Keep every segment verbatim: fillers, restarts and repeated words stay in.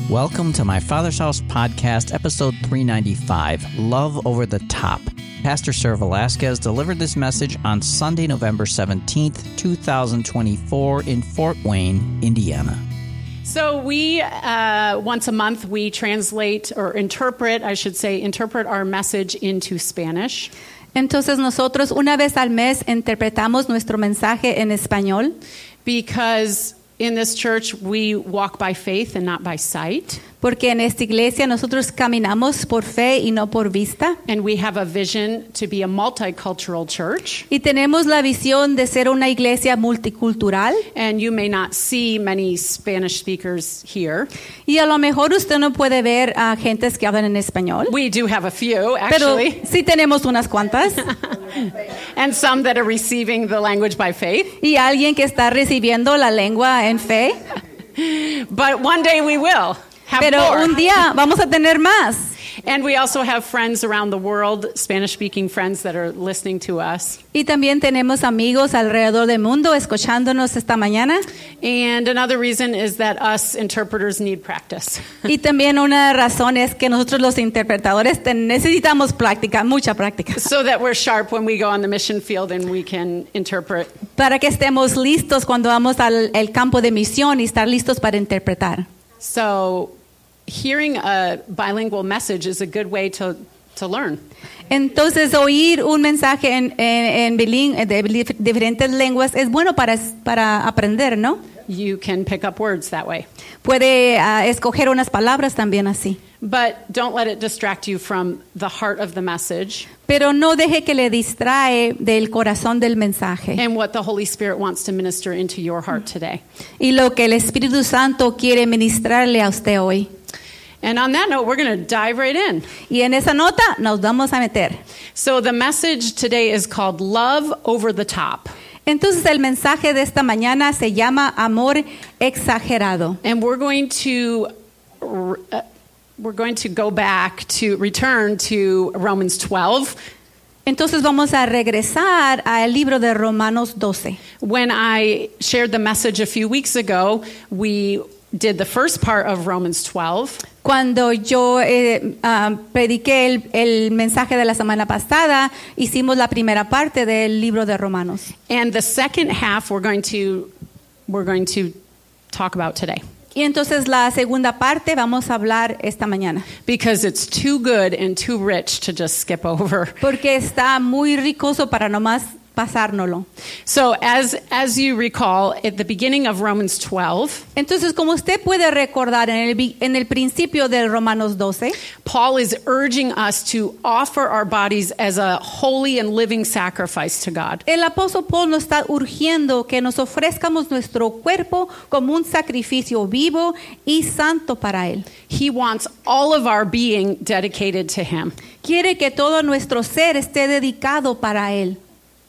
Welcome to my Father's House podcast, episode three ninety-five, Love Over the Top. Pastor Sir Velasquez delivered this message on Sunday, November seventeenth, twenty twenty-four in Fort Wayne, Indiana. So we, uh, once a month, we translate or interpret, I should say, interpret our message into Spanish. Entonces nosotros una vez al mes interpretamos nuestro mensaje en español. Because in this church we walk by faith and not by sight. Porque en esta iglesia nosotros caminamos por fe y no por vista. And we have a vision to be a multicultural church. Y tenemos la visión de ser una iglesia multicultural. And you may not see many Spanish speakers here. Y a lo mejor usted no puede ver a gentes que hablan en español. We do have a few, actually. Pero sí tenemos unas cuantas. And some that are receiving the language by faith. Y alguien que está recibiendo la lengua en fe. But one day we will. Have Pero more. un día vamos a tener más. And we also have friends around the world, Spanish-speaking friends that are listening to us. Y también tenemos amigos alrededor del mundo escuchándonos esta mañana. And another reason is that us interpreters need practice. Y también una razón es que nosotros los interpretadores necesitamos práctica, mucha práctica. So that we're sharp when we go on the mission field and we can interpret. Para que estemos listos cuando vamos al el campo de misión y estar listos para interpretar. So hearing a bilingual message is a good way to, to learn. Entonces, oír un mensaje en, en, en biling, de diferentes lenguas es bueno para, para aprender, ¿no? You can pick up words that way. Puede uh, escoger unas palabras también así. But don't let it distract you from the heart of the message. Pero no deje que le distrae del corazón del mensaje. And what the Holy Spirit wants to minister into your heart today. Y lo que el Espíritu Santo quiere ministrarle a usted hoy. And on that note, we're going to dive right in. Y en esa nota nos vamos a meter. So the message today is called Love Over the Top. Entonces el mensaje de esta mañana se llama Amor Exagerado. And we're going to uh, we're going to go back to return to Romans twelve. Entonces vamos a regresar al libro de Romanos doce. When I shared the message a few weeks ago, we did the first part of Romans twelve. Cuando yo eh, uh, prediqué el, el mensaje de la semana pasada, hicimos la primera parte del libro de Romanos. And the second half we're going to we're going to talk about today. Y entonces la segunda parte vamos a hablar esta mañana. Because it's too good and too rich to just skip over. Porque está muy ricoso para nomás pasárnoslo. So as as you recall, at the beginning of Romans twelve, entonces como usted puede recordar en el en el principio del Romanos doce, Paul is urging us to offer our bodies as a holy and living sacrifice to God. El apóstol Paul nos está urgiendo que nos ofrezcamos nuestro cuerpo como un sacrificio vivo y santo para él. He wants all of our being dedicated to him. Quiere que todo nuestro ser esté dedicado para él.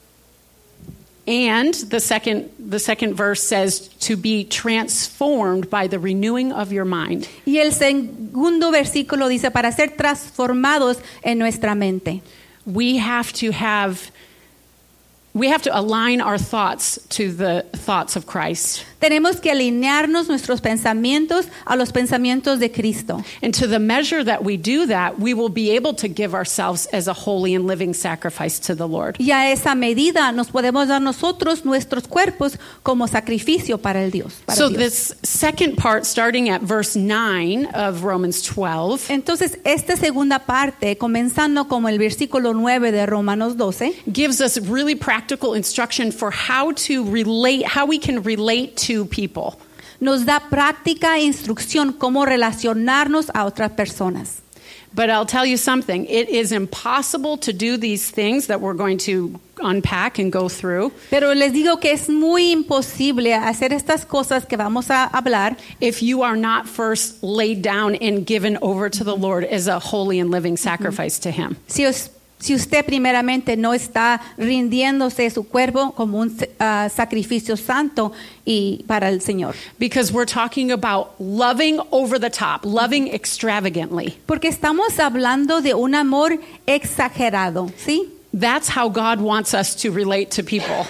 And the second the second verse says to be transformed by the renewing of your mind. Y el segundo versículo dice para ser transformados en nuestra mente. We have to have we have to align our thoughts to the thoughts of Christ. Tenemos que alinearnos nuestros pensamientos a los pensamientos de Cristo. And to the measure that we do that, we will be able to give ourselves as a holy and living sacrifice to the Lord. Y a esa medida nos podemos dar nosotros nuestros cuerpos como sacrificio para el Dios. Para So Dios. this second part, starting at verse nine of Romans twelve, entonces esta segunda parte, comenzando como el versículo nueve de Romanos doce, gives us really practical instruction for how to relate, how we can relate to to people. Nos da práctica e instrucción cómo relacionarnos a otras personas. But I'll tell you something, it is impossible to do these things that we're going to unpack and go through. Pero les digo que es muy imposible hacer estas cosas que vamos a hablar if you are not first laid down and given over to the Lord as a holy and living sacrifice to him. Si os Si usted primeramente no está rindiéndose su cuerpo como un uh, sacrificio santo y para el Señor. Because we're talking about loving over the top, loving extravagantly. Porque estamos hablando de un amor exagerado, ¿sí? That's how God wants us to relate to people.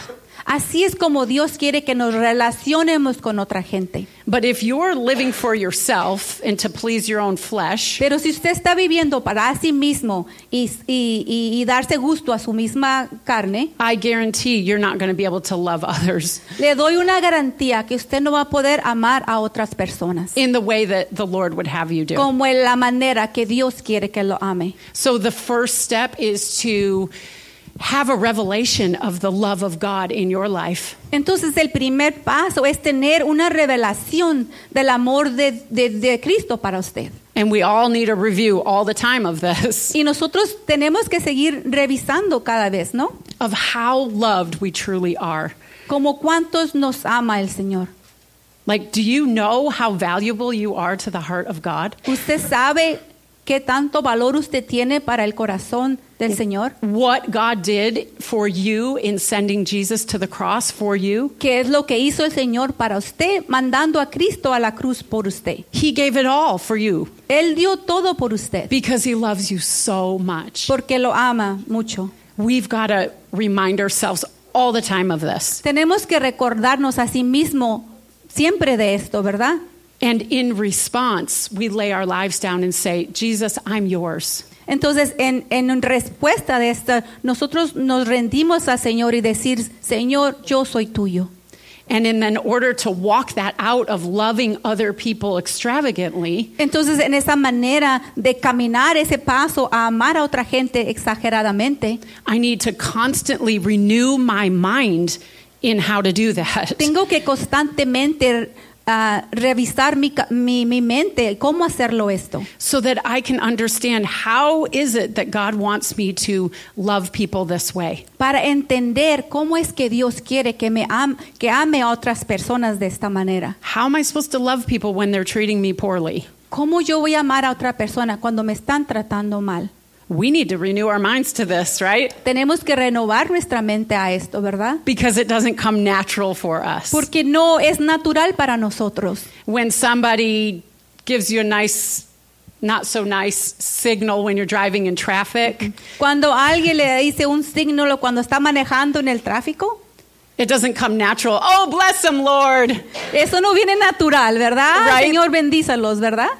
Así es como Dios quiere que nos relacionemos con otra gente. But if you're living for yourself and to please your own flesh, Pero si usted está viviendo para sí mismo y, y, y, y darse gusto a su misma carne, I guarantee you're not going to be able to love others le doy una garantía que usted no va a poder amar a otras personas in the way that the Lord would have you do. como en la manera que Dios quiere que lo ame. So the first step is to have a revelation of the love of God in your life. Entonces el primer paso es tener una revelación del amor de, de, de Cristo para usted. And we all need a review all the time of this, Y nosotros tenemos que seguir revisando cada vez, ¿no? of how loved we truly are. Como cuántos nos ama el Señor. Like, do you know how valuable you are to the heart of God? ¿Usted sabe qué tanto valor usted tiene para el corazón del Señor? What God did for you in sending Jesus to the cross for you? ¿Qué es lo que hizo el Señor para usted, mandando a Cristo a la cruz por usted? He gave it all for you Él dio todo por usted, because he loves you so much. porque lo ama mucho. We've got to remind ourselves all the time of this. Tenemos que recordarnos a sí mismo siempre de esto, ¿verdad? And in response, we lay our lives down and say, Jesus, I'm yours. Entonces, en, en respuesta de esta, nosotros nos rendimos al Señor y decir, Señor, yo soy tuyo. And in an order to walk that out of loving other people extravagantly, Entonces, en esa manera de caminar ese paso a amar a otra gente exageradamente, I need to constantly renew my mind in how to do that. tengo que constantemente uh, revisar mi, ca- mi, mi mente, cómo hacerlo esto. So that I can understand how is it that God wants me to love people this way. Para entender cómo es que Dios quiere que me am, que ame a otras personas de esta manera. How am I supposed to love people when they're treating me poorly? ¿Cómo yo voy a amar a otra persona cuando me están tratando mal? We need to renew our minds to this, right? Tenemos que renovar nuestra mente a esto, ¿verdad? Because it doesn't come natural for us. Porque no es natural para nosotros. When somebody gives you a nice, not so nice signal when you're driving in traffic, Cuando alguien le dice un signo cuando está manejando en el tráfico, it doesn't come natural. Oh, bless him, Lord. eso no viene natural, ¿verdad? Right. Señor, bendízalos, ¿verdad?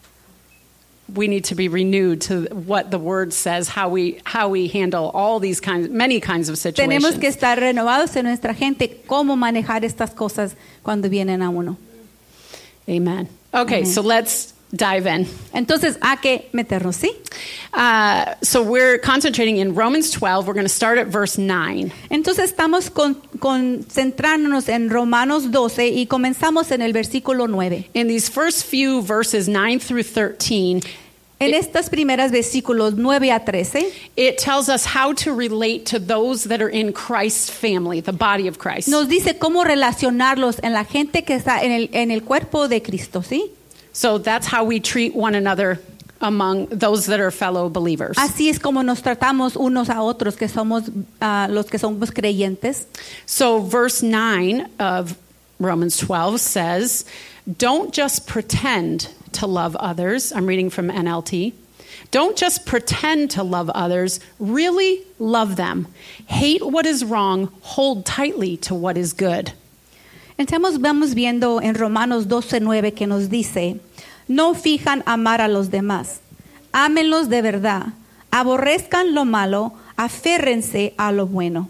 We need to be renewed to what the word says, how we how we handle all these kinds, many kinds of situations. Tenemos que estar renovados en nuestra gente, cómo manejar estas cosas cuando vienen a uno. Amen. Okay, Amen. so let's dive in. Entonces, hay que meternos, ¿sí? Uh, so we're concentrating in Romans twelve. We're going to start at verse nine. Entonces estamos con- concentrándonos en Romanos doce y comenzamos en el versículo nueve. In these first few verses, nine through thirteen, En estos primeros versículos nueve a trece, it tells us how to relate to those that are in Christ's family, the body of Christ. nos dice cómo relacionarlos en la gente que está en el, en el cuerpo de Cristo, ¿sí? So that's how we treat one another among those that are fellow believers. Así es como nos tratamos unos a otros que somos ah, los que somos creyentes. So verse nine of Romans twelve says, don't just pretend to love others. I'm reading from N L T. Don't just pretend to love others. Really love them. Hate what is wrong. Hold tightly to what is good. Entonces vamos viendo en Romanos doce nueve que nos dice, no fijan amar a los demás, ámenlos de verdad, aborrezcan lo malo, aférrense a lo bueno.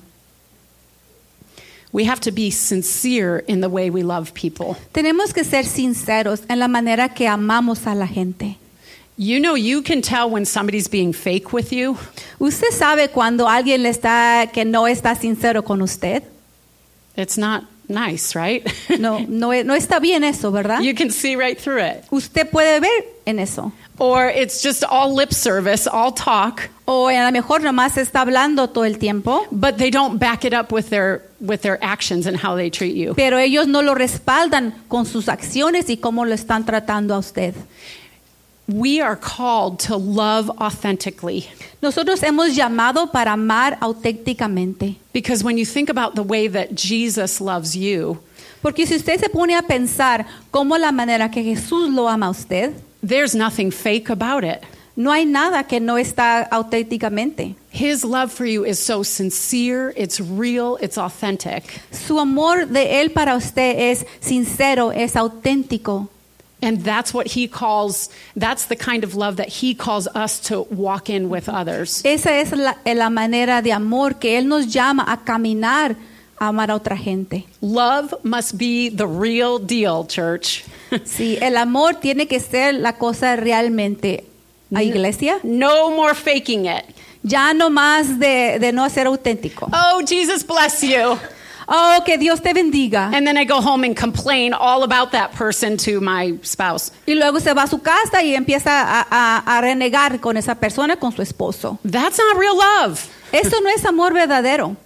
We have to be sincere in the way we love people. Tenemos que ser sinceros en la manera que amamos a la gente. You know, you can tell when somebody's being fake with you. ¿Usted sabe cuando alguien le está que no está sincero con usted? It's not nice, right? No, no, no está bien eso, ¿verdad? You can see right through it. Usted puede ver en eso. Or it's just all lip service, all talk, O a lo mejor nomás está hablando todo el tiempo, but they don't back it up with their with their actions and how they treat you. pero ellos no lo respaldan con sus acciones y cómo lo están tratando a usted. We are called to love authentically. Nosotros hemos llamado para amar auténticamente. Because when you think about the way that Jesus loves you, Porque si usted se pone a pensar cómo la manera que Jesús lo ama a usted, there's nothing fake about it. No hay nada que no está auténticamente. His love for you is so sincere, it's real, it's authentic. Su amor de Él para usted es sincero, es auténtico. And that's what he calls, that's the kind of love that he calls us to walk in with others. Esa es la, la manera de amor que Él nos llama a caminar, a amar a otra gente. Love must be the real deal, church. Sí, el amor tiene que ser la cosa realmente. ¿A iglesia? No more faking it. Ya no más de, de no ser auténtico. Oh, Jesus bless you. Oh, que Dios te bendiga. And then I go home and complain all about that person to my spouse. Y luego se va a su casa y empieza a, a, a renegar con esa persona, con su esposo. That's not real love. Eso no es amor verdadero.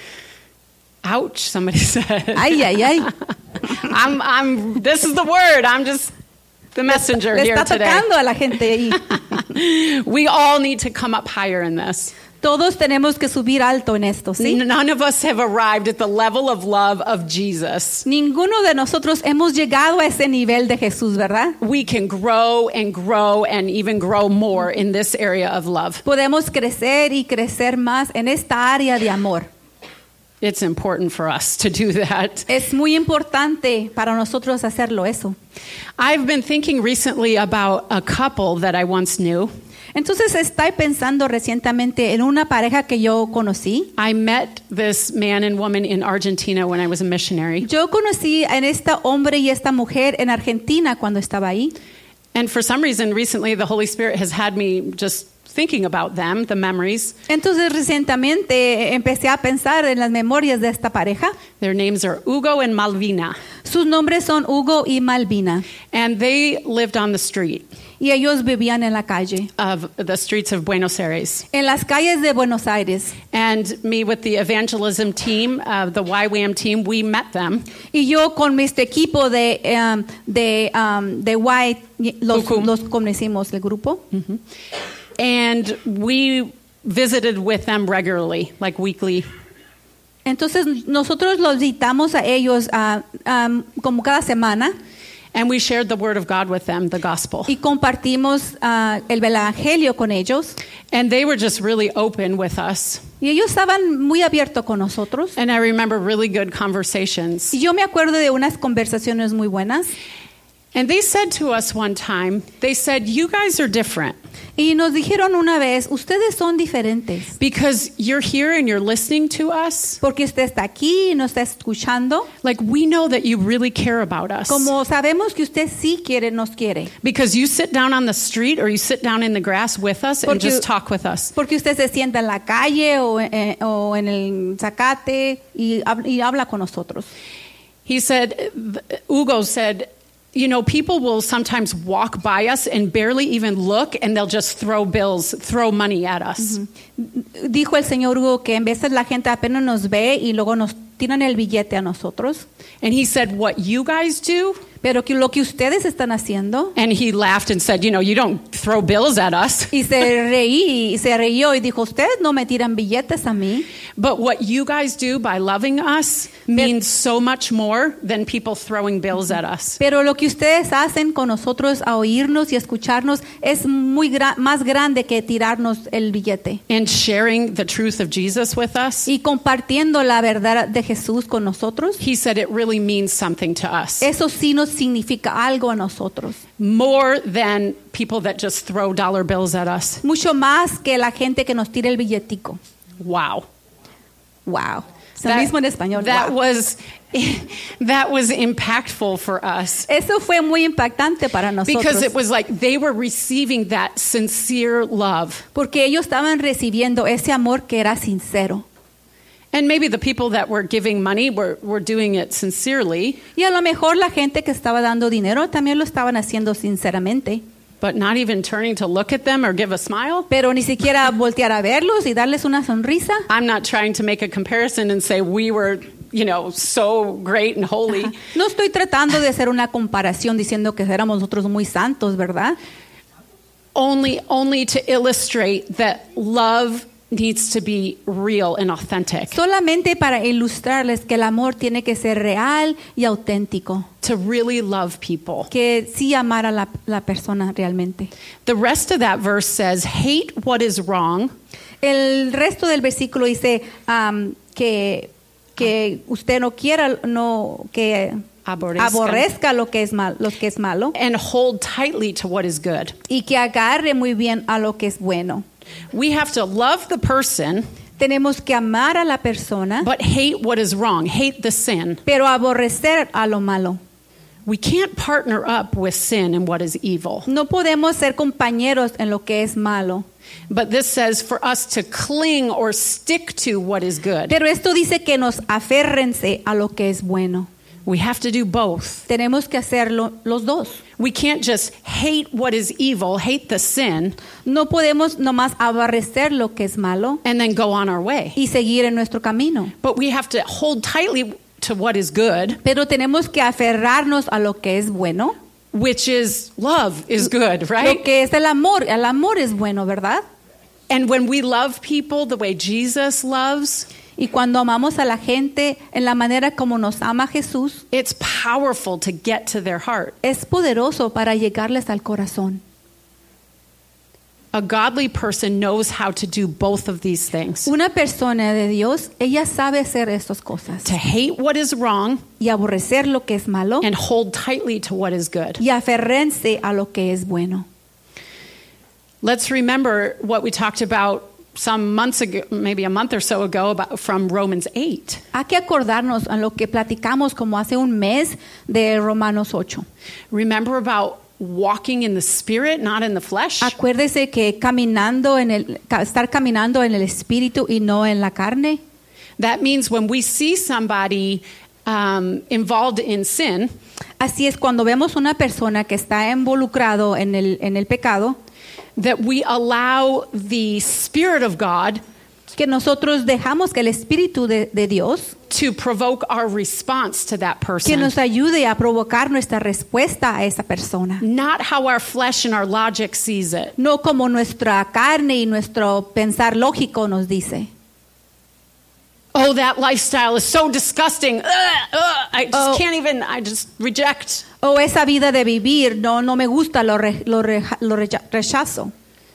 Ouch, somebody said. Ay, ay, ay. I'm, I'm, this is the word. I'm just the messenger Le here está today. tocando a la gente ahí. We all need to come up higher in this. Todos tenemos que subir alto en esto, ¿sí? None of us have arrived at the level of love of Jesus. Ninguno de nosotros hemos llegado a ese nivel de Jesús, ¿verdad? We can grow and grow and even grow more in this area of love. Podemos crecer y crecer más en esta área de amor. It's important for us to do that. Es muy importante para nosotros hacerlo eso. I've been thinking recently about a couple that I once knew. Entonces estoy pensando recientemente en una pareja que yo conocí. I met this man and woman in Argentina when I was a missionary. Yo conocí a este hombre y esta mujer en Argentina cuando estaba ahí. And for some reason recently the Holy Spirit has had me just thinking about them, the memories. Entonces recientemente empecé a pensar en las memorias de esta pareja. Their names are Hugo and Malvina. Sus nombres son Hugo y Malvina. And they lived on the street. Y ellos vivían en la calle. Of the streets of Buenos Aires. En las calles de Buenos Aires. And me with the evangelism team, uh, the Y WAM team, we met them. Y yo con este equipo de um, de um, de Y los, los conocimos el grupo. Mm-hmm. And we visited with them regularly, like weekly. Entonces nosotros los visitamos a ellos uh, um, como cada semana. And we shared the word of God with them, the gospel. Y compartimos uh, el evangelio con ellos. And they were just really open with us. Y ellos estaban muy abiertos con nosotros. And I remember really good conversations. Y yo me acuerdo de unas conversaciones muy buenas. And they said to us one time, they said, you guys are different. Y nos dijeron una vez, ustedes son diferentes. Because you're here and you're listening to us. Porque usted está aquí y nos está escuchando. Like we know that you really care about us. Como sabemos que usted sí quiere, nos quiere. Because you sit down on the street or you sit down in the grass with us and Porque, just talk with us. Porque usted se sienta en la calle o, eh, o en el zacate y, y habla con nosotros. He said, Hugo said, you know, people will sometimes walk by us and barely even look, and they'll just throw bills, throw money at us. Uh-huh. Dijo el señor Hugo que en veces la gente apenas nos ve y luego nos tiran el billete a nosotros. And he said, what you guys do? Pero que lo que ustedes están haciendo. And he laughed and said, you know, you don't throw bills at us. Y se reí, y se rió y dijo, ustedes no me tiran billetes a mí. But what you guys do by loving us means so much more than people throwing bills at us. Pero lo que ustedes hacen con nosotros a oírnos y escucharnos es muy gra- más grande que tirarnos el billete. And sharing the truth of Jesus with us. Y compartiendo la verdad de Jesús con nosotros. He said it really means something to us. Eso sí nos significa algo a nosotros. More than people that just throw dollar bills at us. Mucho más que la gente que nos tira el billetico. Wow. Wow. Es lo mismo en español. That Wow. was that was impactful for us. Eso fue muy impactante para nosotros. Because it was like they were receiving that sincere love. Porque ellos estaban recibiendo ese amor que era sincero. And maybe the people that were giving money were, were doing it sincerely. Y a lo mejor la gente que estaba dando dinero también lo estaban haciendo sinceramente. But not even turning to look at them or give a smile. Pero ni siquiera voltear a verlos y darles una sonrisa. I'm not trying to make a comparison and say we were, you know, so great and holy. Ajá. No estoy tratando de hacer una comparación diciendo que éramos nosotros muy santos, ¿verdad? Only, only to illustrate that love needs to be real and authentic. Solamente para ilustrarles que el amor tiene que ser real y auténtico. To really love people. Que sí amar a la, la persona realmente. The rest of that verse says, hate what is wrong. El resto del versículo dice um, que, que usted no quiera, no, que Aborrezca. aborrezca lo que es mal, lo que es malo. And hold tightly to what is good. Y que agarre muy bien a lo que es bueno. We have to love the person, Tenemos que amar a la persona, but hate what is wrong, hate the sin. pero aborrecer a lo malo. We can't partner up with sin and what is evil. No podemos ser compañeros en lo que es malo. But this says for us to cling or stick to what is good. Pero esto dice que nos aférrense a lo que es bueno. We have to do both. Tenemos que hacerlo los dos. We can't just hate what is evil, hate the sin, No podemos nomás aborrecer lo que es malo and then go on our way. y seguir en nuestro camino. But we have to hold tightly to what is good, Pero tenemos que aferrarnos a lo que es bueno. which is love is good, right? Lo que es el amor. El amor es bueno, ¿verdad? And when we love people the way Jesus loves, Y cuando amamos a la gente en la manera como nos ama Jesús, it's powerful to get to their heart. es poderoso para llegarles al corazón. A godly person knows how to do both of these things. Una persona de Dios, ella sabe hacer estas cosas. To hate what is wrong Y aborrecer lo que es malo and hold tightly to what is good. y aferrense a lo que es bueno. Let's remember what we talked about some months ago, maybe a month or so ago, about from Romans eight. Hay que acordarnos a lo que platicamos como hace un mes de Romanos ocho. Remember about walking in the spirit, not in the flesh? Acuérdese que caminando en el ca- estar caminando en el espíritu y no en la carne. That means when we see somebody um, involved in sin, Así es, cuando vemos una persona que está involucrado en el en el pecado, that we allow the Spirit of God que nosotros dejamos que el espíritu de, de Dios to provoke our response to that que person. nos ayude a provocar nuestra respuesta a esa persona. Not how our flesh and our logic sees it. No como nuestra carne y nuestro pensar lógico nos dice. Oh, that lifestyle is so disgusting. Ugh, ugh, I just Oh. can't even, I just reject. O esa vida de vivir, no, no me gusta, lo, re- lo, reja- lo recha- rechazo.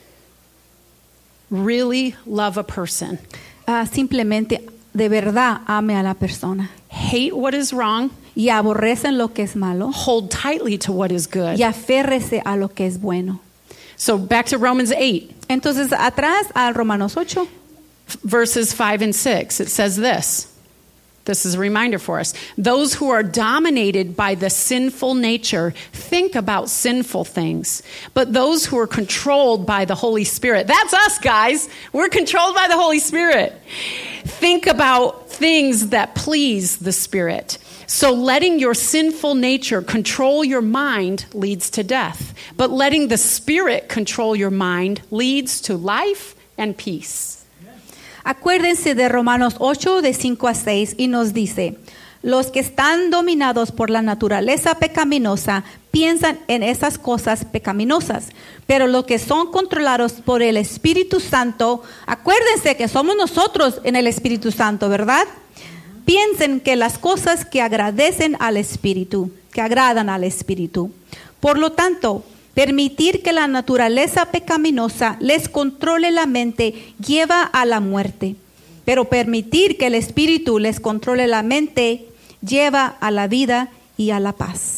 Really love a person. Ah, simplemente, de verdad, ame a la persona. Hate what is wrong. Y aborrecen lo que es malo. Hold tightly to what is good. Y aférrese a lo que es bueno. So back to Romans eight, Entonces, atrás a Romanos ocho, verses five and six. It says this. This is a reminder for us. Those who are dominated by the sinful nature think about sinful things. But those who are controlled by the Holy Spirit, that's us, guys. We're controlled by the Holy Spirit. Think about things that please the Spirit. So letting your sinful nature control your mind leads to death. But letting the Spirit control your mind leads to life and peace. acuérdense de Romanos ocho, de cinco a seis, y nos dice: los que están dominados por la naturaleza pecaminosa piensan en esas cosas pecaminosas, pero los que son controlados por el Espíritu Santo, acuérdense que somos nosotros en el Espíritu Santo, ¿verdad? Piensen que las cosas que agradecen al Espíritu, que agradan al Espíritu. Por lo tanto, permitir que la naturaleza pecaminosa les controle la mente lleva a la muerte, pero permitir que el Espíritu les controle la mente lleva a la vida y a la paz.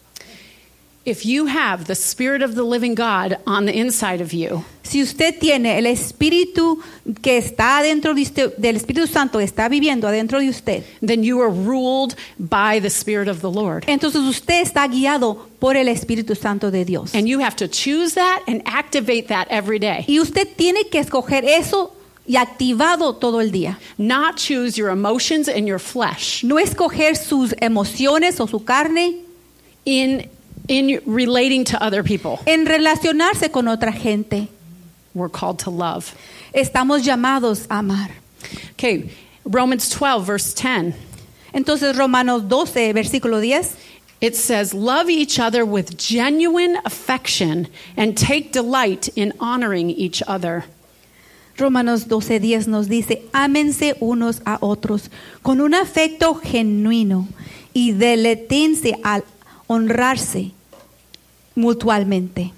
If you have the Spirit of the living God on the inside of you, Si usted tiene el Espíritu que está adentro de usted, del Espíritu Santo que está viviendo adentro de usted, then you are ruled by the Spirit of the Lord. entonces usted está guiado por el Espíritu Santo de Dios. And you have to choose that and activate that every day. Y usted tiene que escoger eso y activado todo el día. Not choose your emotions and your flesh No escoger sus emociones o su carne in in relating to other people. en relacionarse con otra gente. We're called to love. Estamos llamados a amar. Okay, Romans twelve verse ten. Entonces Romanos doce, versículo diez, It says, "Love each other with genuine affection and take delight in honoring each other." Romanos doce diez nos dice, ámense unos a otros con un afecto genuino y deleítense al honrarse mutuamente.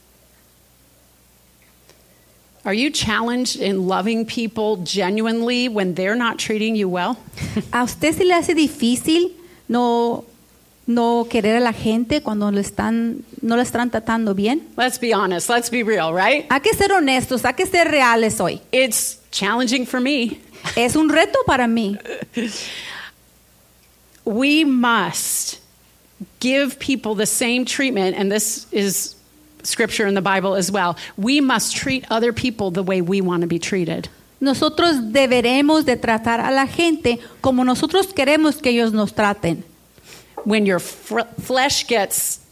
Are you challenged in loving people genuinely when they're not treating you well? ¿A usted se le hace difícil no, no querer a la gente cuando le están, no la están tratando bien? Let's be honest. Let's be real, right? Hay que ser honestos, hay que ser reales hoy. It's challenging for me. Es un reto para mí. We must give people the same treatment, and this is scripture in the Bible as well. We must treat other people the way we want to be treated. Nosotros deberemos de tratar a la gente como nosotros queremos que ellos nos traten. When your fr- flesh gets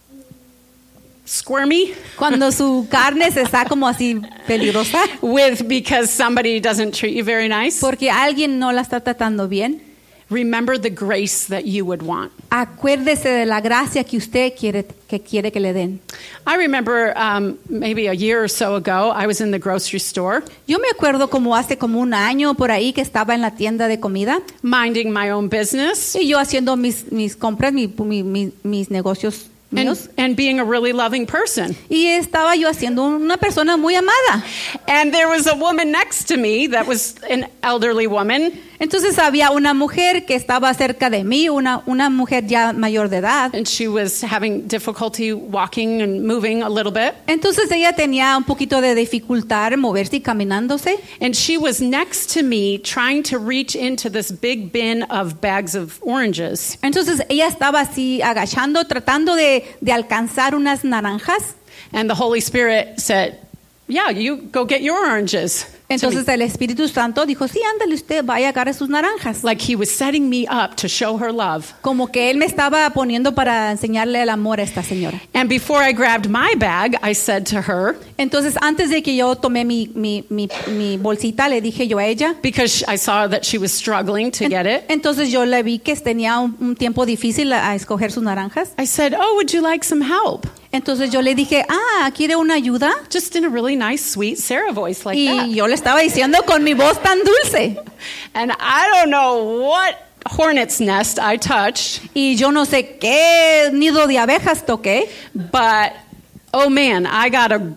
squirmy Cuando su carne se está como así peligrosa with because somebody doesn't treat you very nice, porque alguien no la está tratando bien, remember the grace that you would want. acuérdese de la gracia que usted quiere que quiere que le den. I remember um, maybe a year or so ago, I was in the grocery store Yo me acuerdo como hace como un año por ahí que estaba en la tienda de comida minding my own business y yo haciendo mis mis compras, mi- mi- mi- mis negocios míos. and, and being a really loving person. Y estaba yo haciendo una persona muy amada. And there was a woman next to me that was an elderly woman. Entonces había una mujer que estaba cerca de mí, una, una mujer ya mayor de edad. And she was having difficulty walking and moving a little bit. Entonces ella tenía un poquito de dificultad en moverse y caminándose. And she was next to me trying to reach into this big bin of bags of oranges. Entonces ella estaba así agachando, tratando de, de alcanzar unas naranjas. And the Holy Spirit said, yeah, you go get your oranges. to me." Entonces el Espíritu Santo dijo, sí, ándale usted, vaya a agarrar sus naranjas. Like he was setting me up to show her love. Como que él me estaba poniendo para enseñarle el amor a esta señora. And before I grabbed my bag, I said to her, Entonces antes de que yo tomé mi, mi, mi, mi bolsita, le dije yo a ella. because I saw that she was struggling to get it, Entonces yo le vi que tenía un, un tiempo difícil a, a escoger sus naranjas. I said, oh, would you like some help? Entonces yo le dije, ah, ¿quiere una ayuda? Just in a really nice, sweet Sarah voice like that. Y yo le estaba diciendo con mi voz tan dulce. And I don't know what hornet's nest I touched, Y yo no sé qué nido de abejas toqué. but oh man, I got a,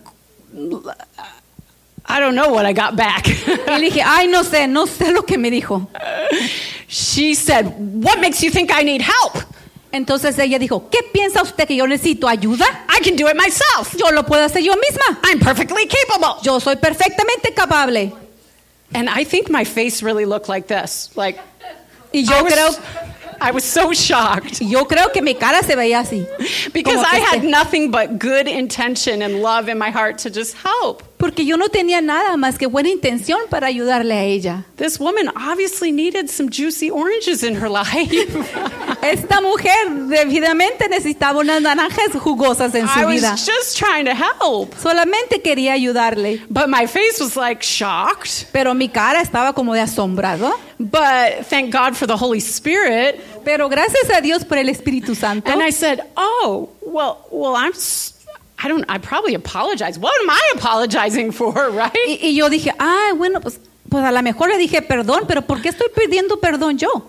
I don't know what I got back. Y le dije, ay, no sé, no sé lo que me dijo. She said, what makes you think I need help? Entonces ella dijo, ¿qué piensa usted que yo necesito ayuda? I can do it myself. Yo lo puedo hacer yo misma. I'm perfectly capable. Yo soy perfectamente capaz. And I think my face really looked like this. Like, Y yo I was, creo, I was so shocked yo creo que mi cara se veía así. because Como I que had este- nothing but good intention and love in my heart to just help. Porque yo no tenía nada más que buena intención para ayudarle a ella. This woman obviously needed some juicy oranges in her life. Esta mujer debidamente necesitaba unas naranjas jugosas en I su vida. was just trying to help. Solamente quería ayudarle. But my face was like shocked. Pero mi cara estaba como de asombrado. But thank God for the Holy Spirit. Pero gracias a Dios por el Espíritu Santo. And I said, oh, well, well, I'm, s- I don't, I probably apologize. What am I apologizing for, right? Y, y yo dije, ah, bueno, pues, pues a lo mejor le dije perdón, pero ¿por qué estoy pidiendo perdón yo?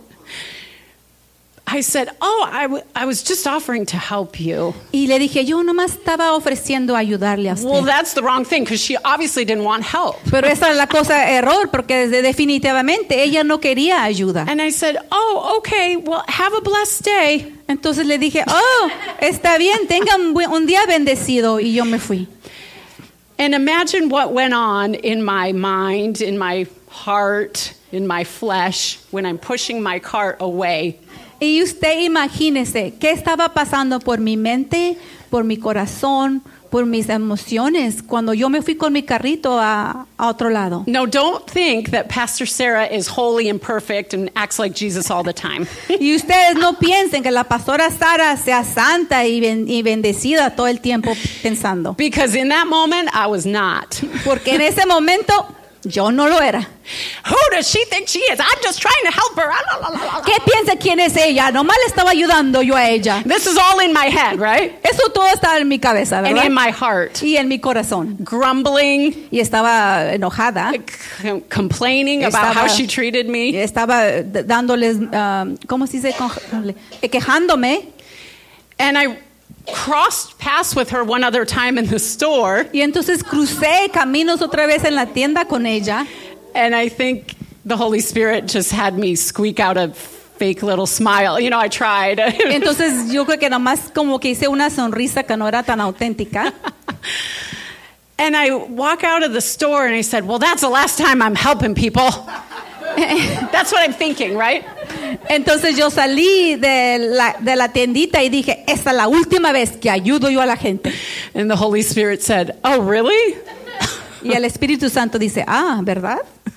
I said, oh, I, w- I was just offering to help you. Y le dije, yo nomás estaba ofreciendo ayudarle a usted. Well, that's the wrong thing because she obviously didn't want help. Pero esa es la cosa error, porque de- definitivamente ella no quería ayuda. And I said, oh, okay, well, have a blessed day. Entonces le dije, oh, está bien, tenga un, buen- un día bendecido. Y yo me fui. And imagine what went on in my mind, in my heart, in my flesh when I'm pushing my cart away. Y usted imagínese qué estaba pasando por mi mente, por mi corazón, por mis emociones cuando yo me fui con mi carrito a, a otro lado. No, don't think that Pastor Sarah is holy and perfect and acts like Jesus all the time. Y ustedes no piensen que la pastora Sara sea santa y, ben- y bendecida todo el tiempo pensando. Because in that moment, I was not. Porque en ese momento Yo no lo era. Who does she think she is? I'm just trying to help her. Ah, la, la, la, la. ¿Qué piensa quién es ella? Nomás le estaba ayudando yo a ella. This is all in my head, right? Eso todo estaba en mi cabeza, And ¿verdad? in my heart. Y en mi corazón. Grumbling, Y estaba enojada. c- complaining about how she treated me. Estaba d- dándoles, um, ¿cómo se dice? Con- eh, Quejándome. And I crossed paths with her one other time in the store. Y entonces crucé caminos otra vez en la tienda con ella. And I think the Holy Spirit just had me squeak out a fake little smile. You know, I tried. Entonces yo creo que nomás como que hice una sonrisa que no era tan auténtica. And I walk out of the store and I said, well, that's the last time I'm helping people. That's what I'm thinking, right? Entonces yo salí de la, de la tiendita y dije, esta es la última vez que ayudo yo a la gente. And the Holy Spirit said, oh, really? Y el Espíritu Santo dice, ah, ¿verdad?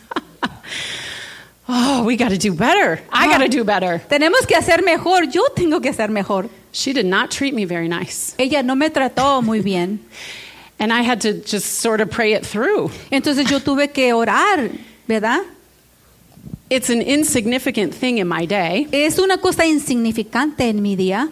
Oh, we got to do better. I got to do better. Tenemos que hacer mejor, yo tengo que hacer mejor. She did not treat me very nice. Ella no me trató muy bien. And I had to just sort of pray it through. Entonces yo tuve que orar, ¿verdad? It's an insignificant thing in my day. Es una cosa insignificante en mi día.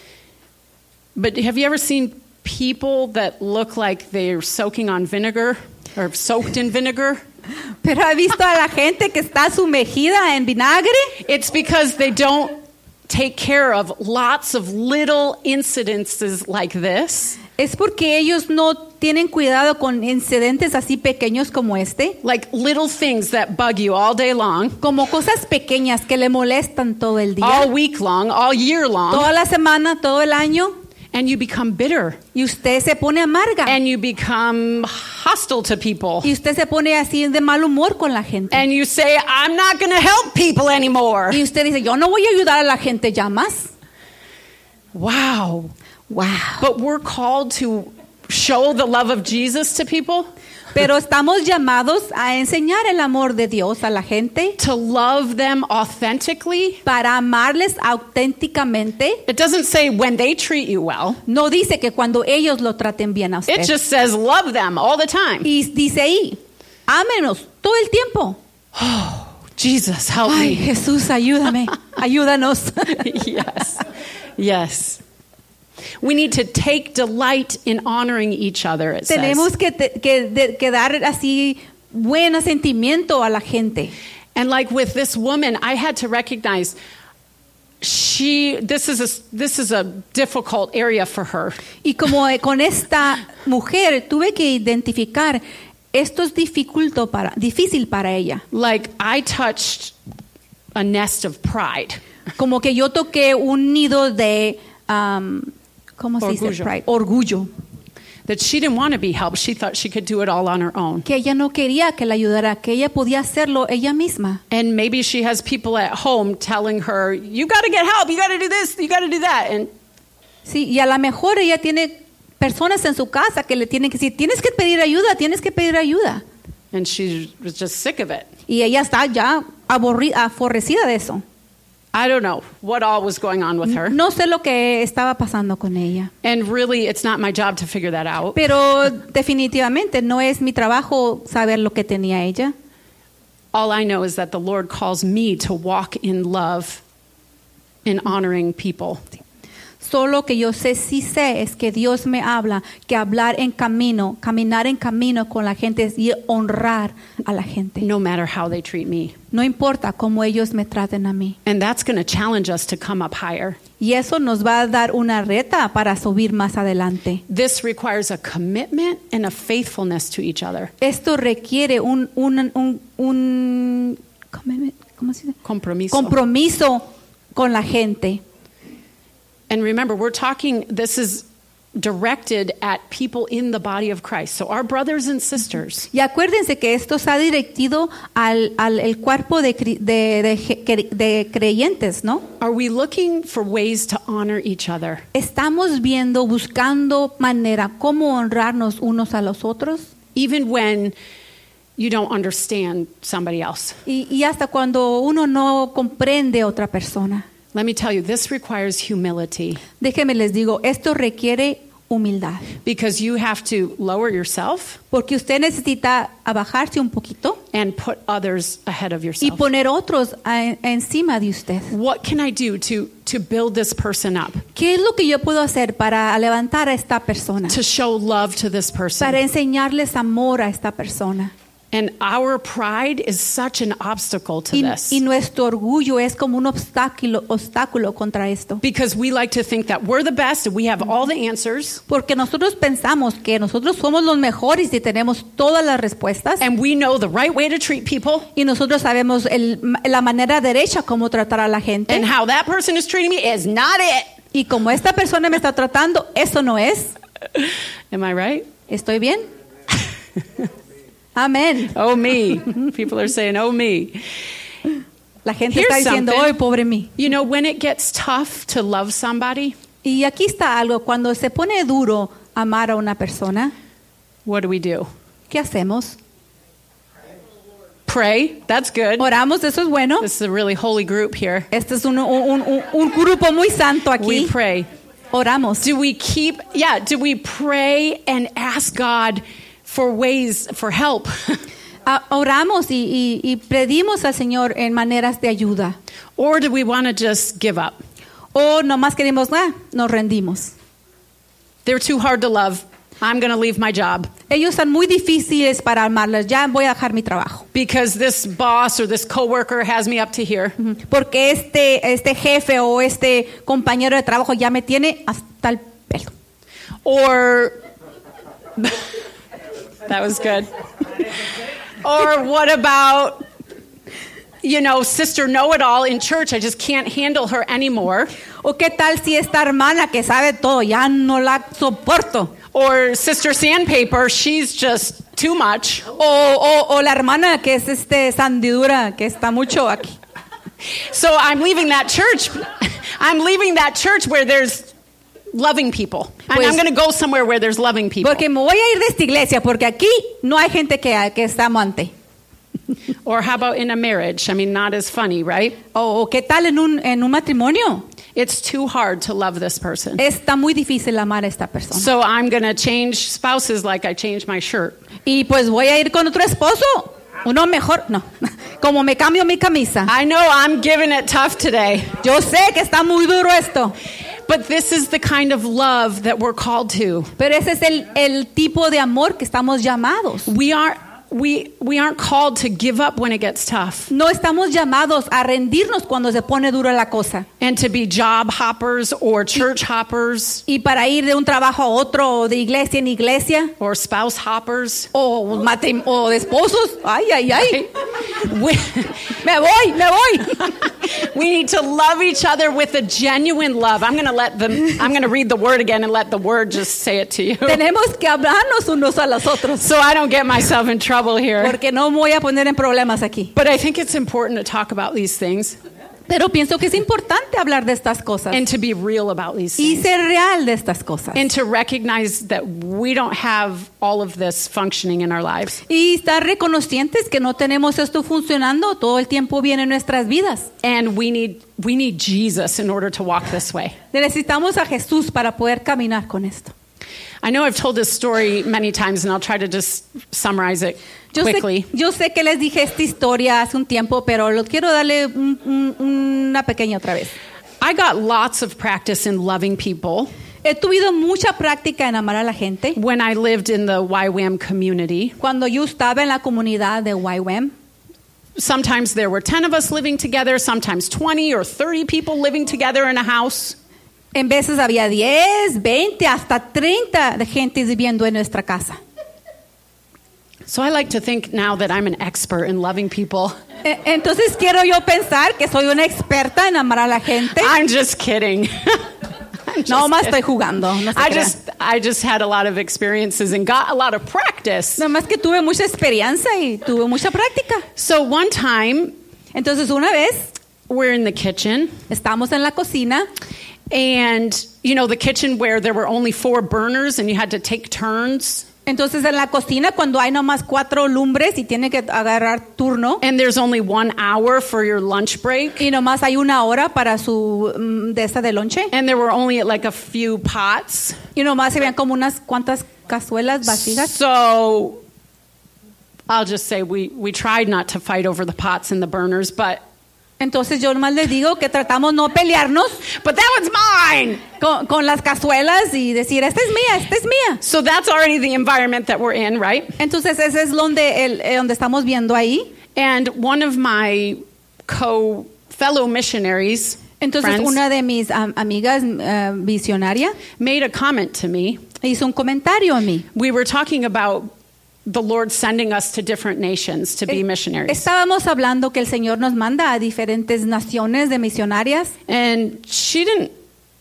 But have you ever seen people that look like they're soaking on vinegar or soaked in vinegar? Pero ¿ha visto a la gente que está sumergida en vinagre? It's because they don't take care of lots of little incidences like this. Es porque ellos no tienen cuidado con incidentes así pequeños como este, Like little things that bug you all day long, como cosas pequeñas que le molestan todo el día, all week long, all year long, toda la semana, todo el año, and you become bitter y usted se pone amarga, and you become hostile to people. y usted se pone así de mal humor con la gente. And you say, I'm not going to help people anymore. Y usted dice, yo no voy a ayudar a la gente ya más. Wow. Wow. But we're called to show the love of Jesus to people, Pero estamos llamados a enseñar el amor de Dios a la gente, to love them authentically. para amarles auténticamente. It doesn't say when they treat you well. No dice que cuando ellos lo traten bien a usted. It just says love them all the time. Y dice ahí, ámenos todo el tiempo. Jesus, help Ay, me. Jesús, ayúdame, ayúdanos. Yes. Yes. We need to take delight in honoring each other, it Tenemos says. que, te- que, de- que dar así buen sentimiento a la gente. And like with this woman, I had to recognize she this is a this is a difficult area for her. Y como eh, con esta mujer tuve que identificar, esto es dificulto para, difícil para ella. Like I touched a nest of pride. Como que yo toqué un nido de, um, ¿cómo se dice? Orgullo. Pride. Orgullo. That she didn't want to be helped. She thought she could do it all on her own. Que ella no quería que la ayudara, que ella podía hacerlo ella misma. And maybe she has people at home telling her, you got to get help, you got to do this, you got to do that. And Sí, y a lo mejor ella tiene personas en su casa que le tienen que decir, tienes que pedir ayuda, tienes que pedir ayuda. and she was just sick of it. Y ella está ya aborri- aborrecida de eso. I don't know what all was going on with her. No sé lo que estaba pasando con ella. And really, it's not my job to figure that out. Pero definitivamente no es mi trabajo saber lo que tenía ella. All I know is that the Lord calls me to walk in love in honoring people. Solo que yo sé, sí sé, es que Dios me habla que hablar en camino, caminar en camino con la gente es y honrar a la gente. No matter how they treat me. No importa cómo ellos me traten a mí. And that's going to challenge us to come up higher. Y eso nos va a dar una reta para subir más adelante. This requires a commitment and a faithfulness to each other. Esto requiere un, un, un, un ¿cómo se dice? Compromiso. compromiso con la gente. And remember, we're talking, this is directed at people in the body of Christ. So our brothers and sisters. Y acuérdense que esto está dirigido al, al el cuerpo de, cri- de, de, de creyentes, ¿no? Are we looking for ways to honor each other? Estamos viendo, buscando manera cómo honrarnos unos a los otros. Even when you don't understand somebody else. Y, y hasta cuando uno no comprende a otra persona. Let me tell you, this requires humility. Déjenme les digo, esto requiere humildad. Because you have to lower yourself Porque usted necesita abajarse un poquito and put others ahead of y yourself. poner otros a- encima de usted. What can I do to, to build this person up? ¿Qué es lo que yo puedo hacer para levantar a esta persona? To show love to this person? Para enseñarles amor a esta persona. And our pride is such an obstacle to Y, this. y nuestro orgullo es como un obstáculo, obstáculo contra esto. Because we like to think that we're the best and we have all the answers. Porque nosotros pensamos que nosotros somos los mejores y tenemos todas las respuestas. And we know the right way to treat people. Y nosotros sabemos el- la manera derecha cómo tratar a la gente. And how that person is treating me is not it. Y como esta persona me está tratando, eso no es. Am I right? ¿Estoy bien? Amén. Oh, me. People are saying, oh, me. La gente Here's está diciendo, something. ¡ay, pobre mí! You know, when it gets tough to love somebody, Y aquí está algo. Cuando se pone duro amar a una persona, what do we do? ¿qué hacemos? Pray. That's good. Oramos, eso es bueno. This is a really holy group here. Este es un, un, un, un grupo muy santo We aquí. pray. Oramos. Do we keep, yeah, do we pray and ask God for ways, for help? Ah, oramos y, y, y pedimos al Señor en maneras de ayuda. Or do we want to just give up? O nomás queremos, ah, nos rendimos. They're too hard to love. I'm going to leave my job Ellos son muy difíciles para amarlas. Ya voy a dejar mi trabajo. because this boss or this coworker has me up to here. Porque este, este jefe o este compañero de trabajo ya me tiene hasta el pelo. Or, that was good. Or what about, you know, Sister Know-It-All in church? I just can't handle her anymore. ¿O qué tal si esta hermana que sabe todo, ya no la soporto? Or Sister Sandpaper, she's just too much. O, o, o la hermana que es este sandidura, que está mucho aquí. So I'm leaving that church. I'm leaving that church where there's loving people. And Pues- I'm going to go somewhere where there's loving people. Porque me voy a ir de esta iglesia, porque aquí no hay gente que, que está amante. Or how about in a marriage? I mean, not as funny, right? O, o qué tal en un, en un matrimonio. It's too hard to love this person. Está muy difícil amar a esta persona. So I'm going to change spouses like I changed my shirt. Y pues voy a ir con otro esposo. Uno mejor, no. Como me cambio mi camisa. I know I'm giving it tough today. Yo sé que está muy duro esto. But this is the kind of love that we're called to. Pero ese es el, el tipo de amor que estamos llamados. We aren't we we aren't called to give up when it gets tough No estamos llamados a rendirnos cuando se pone dura la cosa. and to be job hoppers or church hoppers Y para ir de un trabajo a otro, o de iglesia en iglesia, or spouse hoppers. o, matrim- o de esposos. Ay, ay, ay. We, Me voy, me voy. we need to love each other with a genuine love. I'm going to let them I'm going to read the word again and let the word just say it to you. Tenemos que hablarnos unos a los otros. So I don't get myself in trouble here. Porque no me voy a poner en problemas aquí. But I think it's important to talk about these things Pero pienso que es importante hablar de estas cosas. and to be real about these Y things. ser real de estas cosas. And to recognize that we don't have all of this functioning in our lives. Y estar reconocientes que no tenemos esto funcionando todo el tiempo bien en nuestras vidas. And we need we need Jesus in order to walk this way. Necesitamos a Jesús para poder caminar con esto. I know I've told this story many times and I'll try to just summarize it Yo sé, quickly. yo sé que les dije esta historia hace un tiempo, pero lo quiero darle un- un- una pequeña otra vez. I got lots of practice in loving people He tenido mucha práctica en amar a la gente. when I lived in the Y WAM community. Cuando yo estaba en la comunidad de Y W A M, Sometimes there were ten of us living together, sometimes twenty or thirty people living together in a house. en veces había diez, veinte, hasta treinta de gente viviendo en nuestra casa. So I like to think now that I'm an expert in loving people. E- Entonces quiero yo pensar que soy una experta en amar a la gente. I'm just kidding. I'm just No más kidding. estoy jugando. No se I crean. just I just had a lot of experiences and got a lot of practice. Nada más que tuve mucha experiencia y tuve mucha práctica. So one time Entonces una vez we're in the kitchen estamos en la cocina and you know the kitchen where there were only four burners and you had to take turns. Entonces en la cocina cuando hay nomás cuatro lumbres y tiene que agarrar turno and there's only one hour for your lunch break, y nomás hay una hora para su mm, de esta de lonche and there were only like a few pots. y nomás se veían como unas cuantas cazuelas vasijas. So I'll just say we, we tried not to fight over the pots and the burners, but Entonces yo nomás les digo que tratamos no pelearnos but that one's mine. con, con las cazuelas y decir, esta es mía, esta es mía. So that's already the environment that we're in, right? Entonces ese es donde, el, eh, donde estamos viendo ahí. And one of my co fellow missionaries, Entonces friends, una de mis am- amigas uh, visionaria made a comment to me. hizo un comentario a mí. We were talking about the Lord sending us to different nations to be missionaries. Estábamos hablando que el Señor nos manda a diferentes naciones de misionarias. And she didn't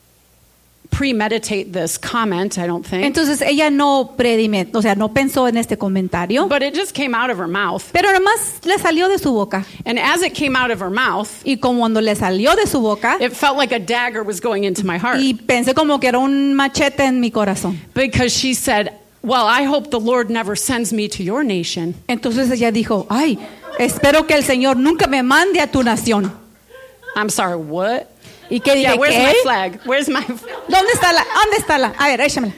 premeditate this comment, I don't think. Entonces ella no predime, o sea, no pensó en este comentario, But it just came out of her mouth. pero nomás le salió de su boca. And as it came out of her mouth, Y como cuando le salió de su boca, it felt like a dagger was going into my heart. y pensé como que era un machete en mi corazón. Because she said, well, I hope the Lord never sends me to your nation. Entonces ella dijo, ay, espero que el Señor nunca me mande a tu nación. I'm sorry, what? ¿Y qué dije? Yeah, where's ¿Qué? my flag? Where's my ¿Dónde está la? ¿Dónde está la? A ver, échamela.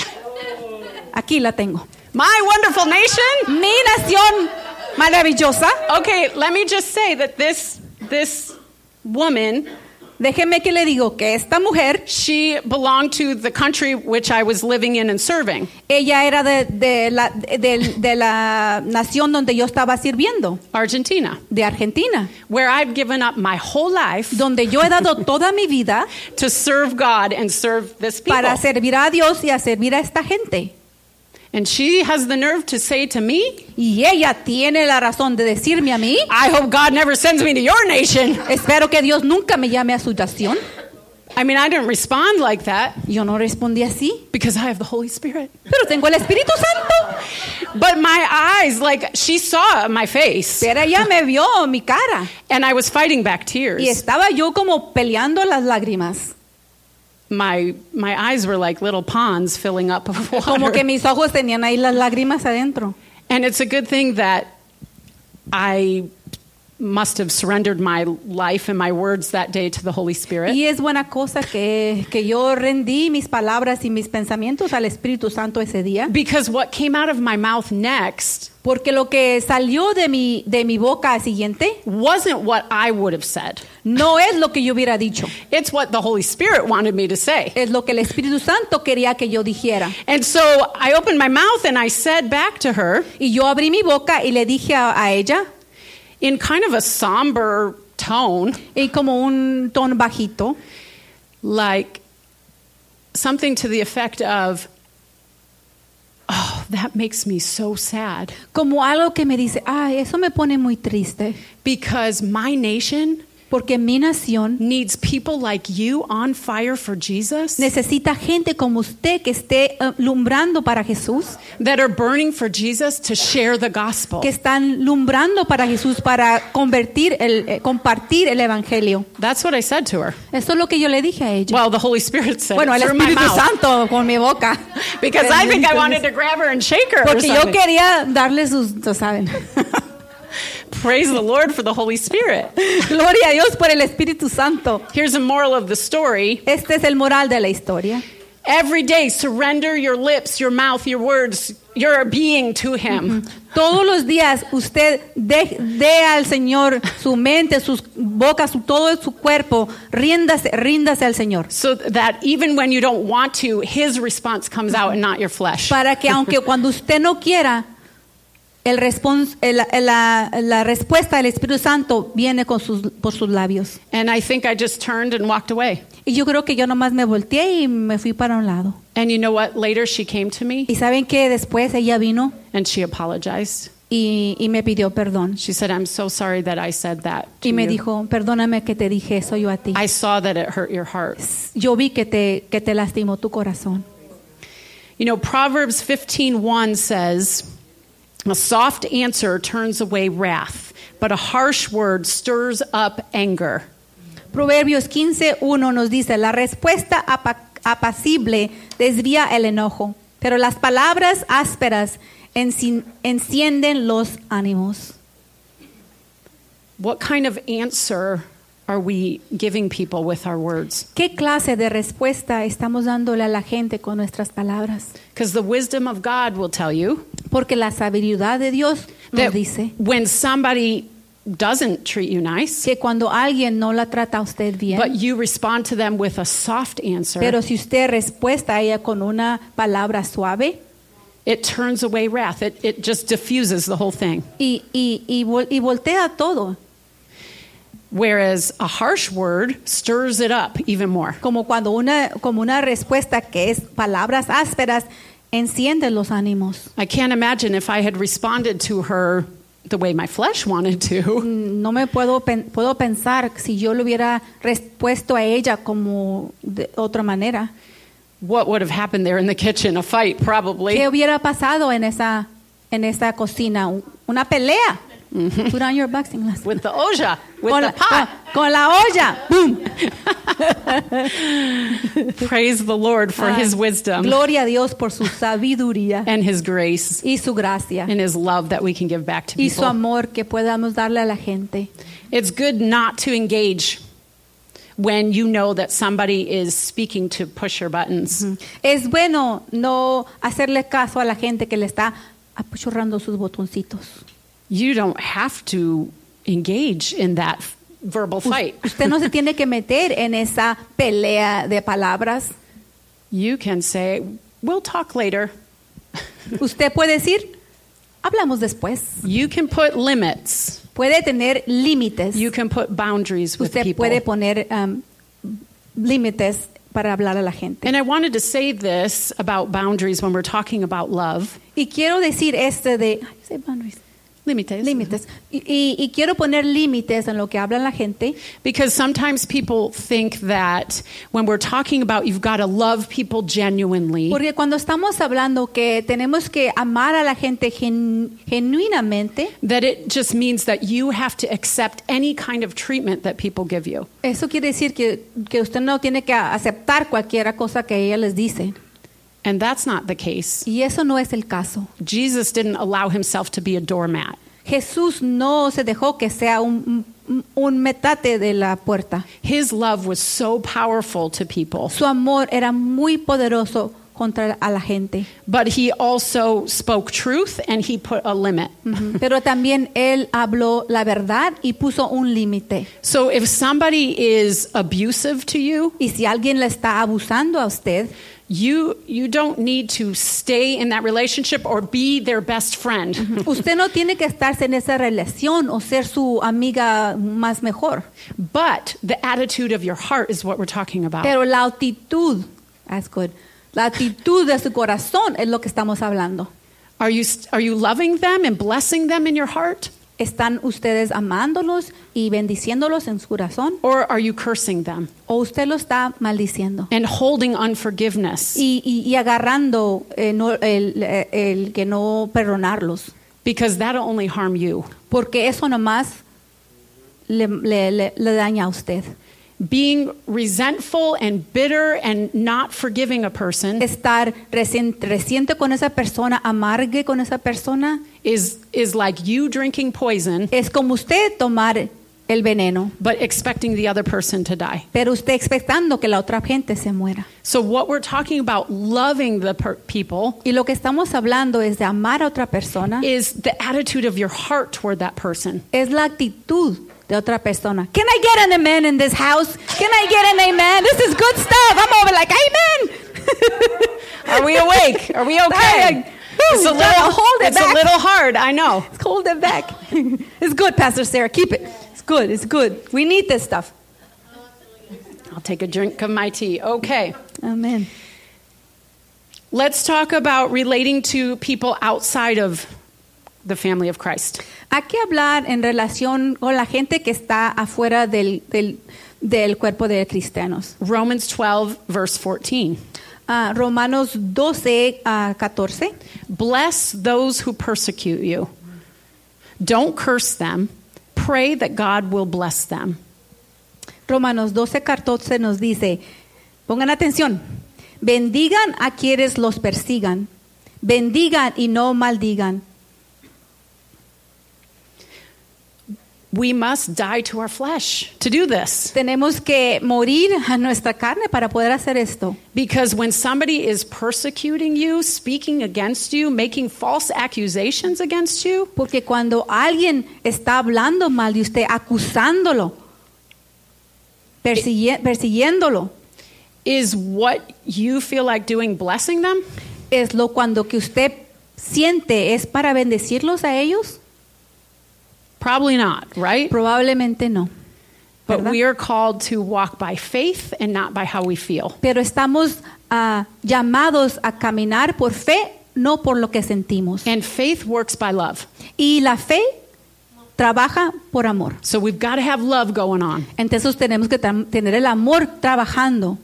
Aquí la tengo. my wonderful nation? Mi nación maravillosa. Okay, let me just say that this this woman, Déjeme que le digo que esta mujer, she belonged to the country which I was living in and serving, ella era de, de, la, de, de la nación donde yo estaba sirviendo, Argentina, de Argentina, where I've given up my whole life donde yo he dado toda mi vida to serve God and serve this people. para servir a Dios y a servir a esta gente. And she has the nerve to say to me, Y ella tiene la razón de decirme a mí, I hope God never sends me to your nation. espero que Dios nunca me llame a su nación. I mean, I didn't respond like that Yo no respondí así, because I have the Holy Spirit. pero tengo el Espíritu Santo. But my eyes, like, she saw my face. Pero ella me vio mi cara And I was fighting back y tears. estaba yo como peleando las lágrimas. My my eyes were like little ponds filling up of Como que water. mis ojos tenían ahí las lágrimas adentro. And it's a good thing that I must have surrendered my life and my words that day to the Holy Spirit. Y es buena cosa que, que yo rendí mis palabras y mis pensamientos al Espíritu Santo ese día. Because what came out of my mouth next Porque lo que salió de mi, de mi boca siguiente wasn't what I would have said. no es lo que yo hubiera dicho. It's what the Holy Spirit wanted me to say. Es lo que el Espíritu Santo quería que yo dijera. And so I opened my mouth and I said back to her Y yo abrí mi boca y le dije a, a ella, in kind of a somber tone, y como un tono bajito, like something to the effect of, oh, that makes me so sad. como algo que me dice, ay, eso me pone muy triste. Because my nation Porque mi nación needs people like you on fire for Jesus, necesita gente como usted que esté eh, lumbrando para Jesús, that are burning for Jesus to share the gospel. que están lumbrando para Jesús para convertir el, eh, compartir el evangelio. That's what I said to her. Eso es lo que yo le dije a ella. Well, the Holy Spirit said Bueno, it el through my Espíritu mouth. Santo con mi boca. Because I think I wanted to grab her and shake her or Porque yo something. quería darle sus, ¿tú saben? Praise the Lord for the Holy Spirit. Gloria a Dios por el Espíritu Santo. Here's a moral of the story. Este es el moral de la historia. Every day, surrender your lips, your mouth, your words, your being to Him. Todos los días usted dé, dé al Señor su mente, sus bocas, su, todo su cuerpo, ríndase, ríndase al Señor. So that even when you don't want to, His response comes out and not your flesh. Para que aunque cuando usted no quiera, el respons, el, la, la respuesta del Espíritu Santo viene con sus, por sus labios. And I think I just turned and walked away. Y yo creo que yo nomás me volteé y me fui para un lado. And you know what? Later she came to me Y saben que después ella vino and she apologized. y, y me pidió perdón. She said, I'm so sorry that I said that to Y me you. dijo, perdóname que te dije eso yo a ti. I saw that it hurt your heart. Yo vi que te, que te lastimó tu corazón. You know, Proverbs fifteen one says, a soft answer turns away wrath, but a harsh word stirs up anger. Proverbios quince uno nos dice, la respuesta apa- apacible desvía el enojo, Pero las palabras ásperas enci- encienden los ánimos. What kind of answer are we giving people with our words? ¿Qué clase de respuesta estamos dándole a la gente con nuestras palabras? Because the wisdom of God will tell you Porque la sabiduría de Dios nos that dice when somebody doesn't treat you nice, que cuando alguien no la trata a usted bien, but you respond to them with a soft answer, pero si usted respuesta a ella con una palabra suave it turns away wrath. It, it just diffuses the whole thing. y, y, y, vol- y voltea todo, Whereas a harsh word stirs it up even more. como cuando una, como una respuesta que es palabras ásperas enciende los ánimos. I can't imagine if I had responded to her the way my flesh wanted to. No me puedo, pen- puedo pensar si yo le hubiera respuesto a ella como de otra manera. What would have happened there in the kitchen? A fight, probably. ¿Qué hubiera pasado en esa, en esa cocina? Una pelea. Put on your boxing gloves. With the oja, with Con the la, pot. con, con la olla. Boom. Praise the Lord for Ah, his wisdom Gloria a Dios por su sabiduría and his grace y su gracia and his love that we can give back to y su people. amor que podamos darle a la gente. It's good not to engage when you know that somebody is speaking to push your buttons. Es bueno no hacerle caso a la gente que le está apachurrando sus botoncitos. You don't have to engage in that verbal fight. Usted no se tiene que meter en esa pelea de palabras. You can say, we'll talk later. Usted puede decir, hablamos después. You can put limits. Puede tener límites. You can put boundaries with Usted people. puede poner um, límites para hablar a la gente. And I wanted to say this about boundaries when we're talking about love. Y quiero decir este de ay, say boundaries. Límites. Límites. Y, y, y quiero poner límites en lo que habla la gente. Because sometimes people think that when we're talking about you've got to love people genuinely, Porque cuando estamos hablando que tenemos que amar a la gente gen- genuinamente, that it just means that you have to accept any kind of treatment that people give you. eso quiere decir que, que usted no tiene que aceptar cualquier cosa que ella les dice. And that's not the case. Y eso no es el caso. Jesus didn't allow himself to be a doormat. Jesús no se dejó que sea un, un, un metate de la puerta. His love was so powerful to people. Su amor era muy poderoso contra a la gente. But he also spoke truth and he put a limit. Ujú. Pero también él habló la verdad y puso un límite. So if somebody is abusive to you, Y si alguien le está abusando a usted, you you don't need to stay in that relationship or be their best friend. usted no tiene que estarse en esa relación o ser su amiga más mejor. But the attitude of your heart is what we're talking about. Pero la actitud, that's good. La actitud de su corazón es lo que estamos hablando. Are you are you loving them and blessing them in your heart? ¿Están ustedes amándolos y bendiciéndolos en su corazón? Or are you cursing them ¿O usted lo está maldiciendo? and holding unforgiveness? Y, y, y agarrando eh, no- el, el- el que no perdonarlos. Because that'll only harm you. Porque eso nomás le, le, le, le daña a usted. Being resentful and bitter and not forgiving a person Estar reciente, reciente con esa persona, amargue con esa persona, is is like you drinking poison es como usted tomar el veneno, but expecting the other person to die. pero usted expectando que la otra gente se muera. So what we're talking about, loving the per- people, Y lo que estamos hablando es de amar a otra persona, is the attitude of your heart toward that person. es la actitud de otra persona. Can I get an amen in this house? Can I get an amen? This is good stuff. I'm over like, amen. Are we awake? Are we okay? It's a You gotta little, hold it it's a back. little hard, I know. Hold it back. It's good, Pastor Sarah. Keep it. It's good. It's good. We need this stuff. I'll take a drink of my tea. Okay. Amen. Let's talk about relating to people outside of the family of Christ. Hay que hablar en relación con la gente que está afuera del, del, del cuerpo de cristianos. Romans twelve, verse fourteen. Ah, Romanos doce a catorce. Bless those who persecute you. Don't curse them. Pray that God will bless them. Romanos doce catorce nos dice, pongan atención, bendigan a quienes los persigan, bendigan y no maldigan. We must die to our flesh to do this. Tenemos que morir a nuestra carne para poder hacer esto. Because when somebody is persecuting you, speaking against you, making false accusations against you, Porque cuando alguien está hablando mal de usted, acusándolo, persigue- persiguiéndolo, is what you feel like doing blessing them? es lo cuando que usted siente es para bendecirlos a ellos. Probably not, right? Probablemente no. But ¿verdad? we are called to walk by faith and not by how we feel. Pero estamos ah, llamados a caminar por fe, no por lo que sentimos. And faith works by love. Y la fe trabaja por amor. So we've got to have love going on. Entonces tenemos que tra- tener el amor trabajando.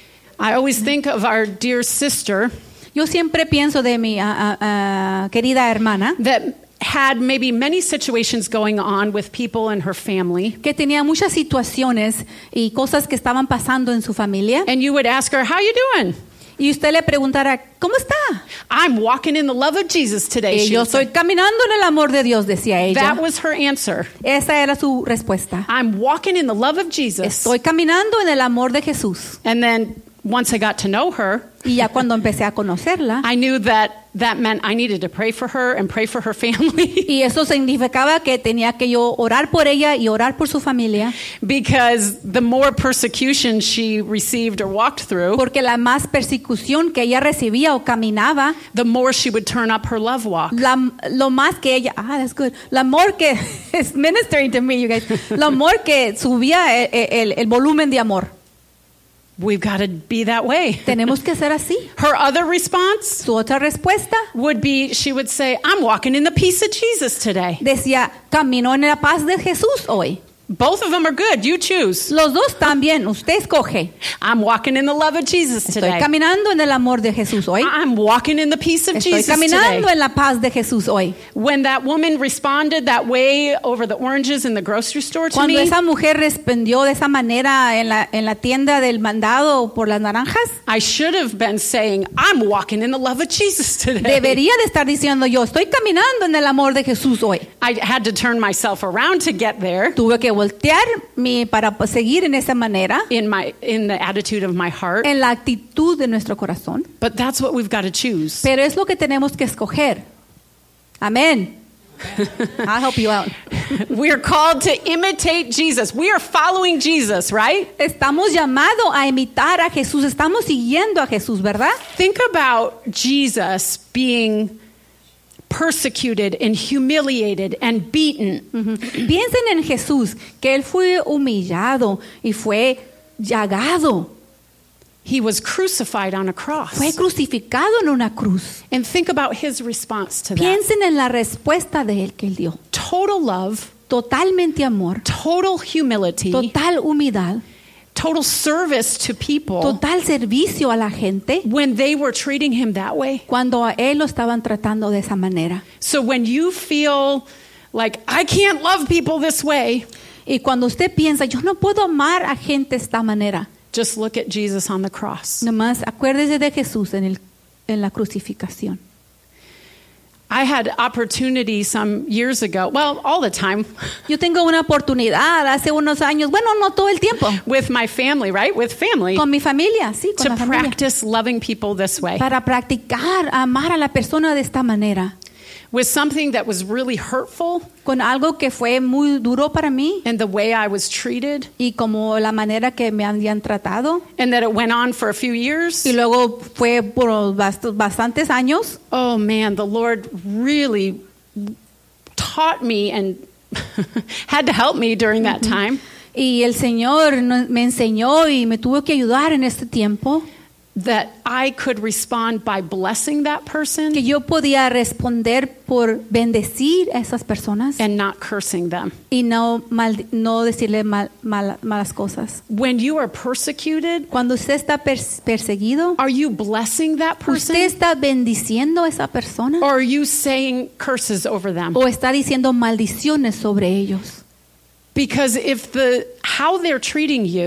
I always think of our dear sister Yo siempre pienso de mi ah, ah, ah, querida hermana that had maybe many situations going on with people in her family. que tenía muchas situaciones y cosas que estaban pasando en su familia. And you would ask her, how you doing? Y usted le preguntara, ¿cómo está? I'm walking in the love of Jesus today. Y she yo would say. estoy caminando en el amor de Dios, decía ella. That was her answer. Esa era su respuesta. I'm walking in the love of Jesus. Estoy caminando en el amor de Jesús. And then once I got to know her, Y ya cuando empecé a conocerla, I knew that that meant I needed to pray for her and pray for her family. y eso significaba que tenía que yo orar por ella y orar por su familia, Because the more persecution she received or walked through, porque la más persecución que ella recibía o caminaba, the more she would turn up her love walk. la, lo más que ella, ah, that's good, el amor que es ministering to me, you guys, el amor que subía el, el, el volumen de amor. We've got to be that way. Tenemos que ser así. Her other response Su otra respuesta would be, she would say, I'm walking in the peace of Jesus today. decía, camino en la paz de Jesús hoy. Both of them are good. You choose. Los dos también, usted escoge. I'm walking in the love of Jesus Estoy today. caminando en el amor de Jesús hoy. I'm walking in the peace of Estoy Jesus caminando today. en la paz de Jesús hoy. When that woman responded that way over the oranges in the grocery store to Cuando me, esa mujer respondió de esa manera en la, en la tienda del mandado por las naranjas, I should have been saying, I'm walking in the love of Jesus today. debería de estar diciendo yo, estoy caminando en el amor de Jesús hoy. I had to turn myself around to get there Tuve que voltear mi, para seguir en esa manera, in my in the attitude of my heart. en la actitud de nuestro corazón. But that's what we've got to choose. Pero es lo que tenemos que escoger. Amén. I'll help you out. We're called to imitate Jesus. We are following Jesus, right? Estamos llamados a imitar a Jesús. Estamos siguiendo a Jesús, ¿verdad? Think about Jesus being persecuted and humiliated and beaten. Ujú. Piensen en Jesús, que Él fue humillado y fue llagado. He was crucified on a cross. Fue crucificado en una cruz. And think about his response to that. Piensen en la respuesta de Él que Él dio. Total love, Totalmente amor, total humility, total humildad, total service to people total servicio a la gente when they were treating him that way. cuando a Él lo estaban tratando de esa manera. So when you feel like, I can't love people this way, Y cuando usted piensa, yo no puedo amar a gente de esta manera, just look at Jesus on the cross. nomás acuérdese de Jesús en, el, en la crucificación. I had opportunity some years ago, well, all the time, Yo tengo una oportunidad hace unos años, bueno, no todo el tiempo, with my family, right? With family, con mi familia, sí, con to la familia, practice loving people this way. para practicar amar a la persona de esta manera, With something that was really hurtful con algo que fue muy duro para mí and the way I was treated, y como la manera que me habían tratado, and that it went on for a few years. y luego fue por bast- bastantes años. Oh man, the Lord really taught me and had to help me during that time. Y el Señor no- me enseñó y me tuvo que ayudar en este tiempo, That I could respond by blessing that person que yo podía responder por bendecir a esas personas and not cursing them. y no, mal- no decirle mal- mal- malas cosas. When you are persecuted, Cuando usted está pers- perseguido, are you blessing that person ¿usted está bendiciendo a esa persona or are you saying curses over them? o está diciendo maldiciones sobre ellos? Because if the how they're treating you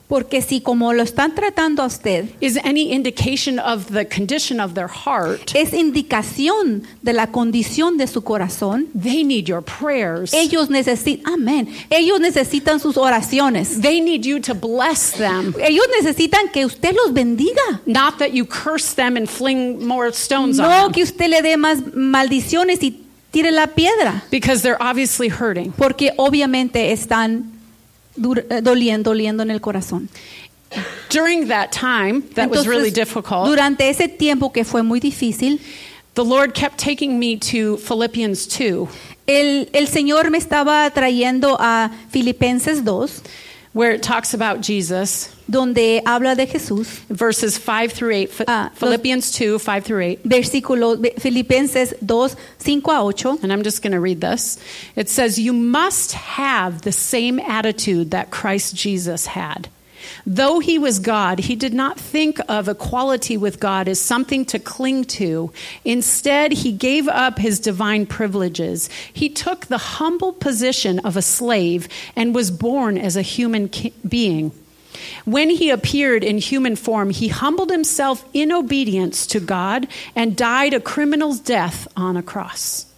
Porque si como lo están tratando a usted, is any indication of the condition of their heart, es indicación de la condición de su corazón, they need your prayers. ellos necesitan, amén, ellos necesitan sus oraciones. They need you to bless them. Ellos necesitan que usted los bendiga. Not that you curse them and fling more stones on No them. que usted le dé más maldiciones y tire la piedra. Because they're obviously hurting. Porque obviamente están dur- doliendo, doliendo en el corazón. During that time, that was really difficult, durante ese tiempo que fue muy difícil, the Lord kept taking me to Philippians two, el, el Señor me estaba trayendo a Filipenses dos, where it talks about Jesus, donde habla de Jesús, verses five through eight. Ph- Ah, los- Philippians two, five through eight. versículo Filipenses dos, cinco a ocho. And I'm just going to read this. It says, "You must have the same attitude that Christ Jesus had. Though he was God, he did not think of equality with God as something to cling to. Instead, he gave up his divine privileges. He took the humble position of a slave and was born as a human ki- being. When he appeared in human form, he humbled himself in obedience to God and died a criminal's death on a cross."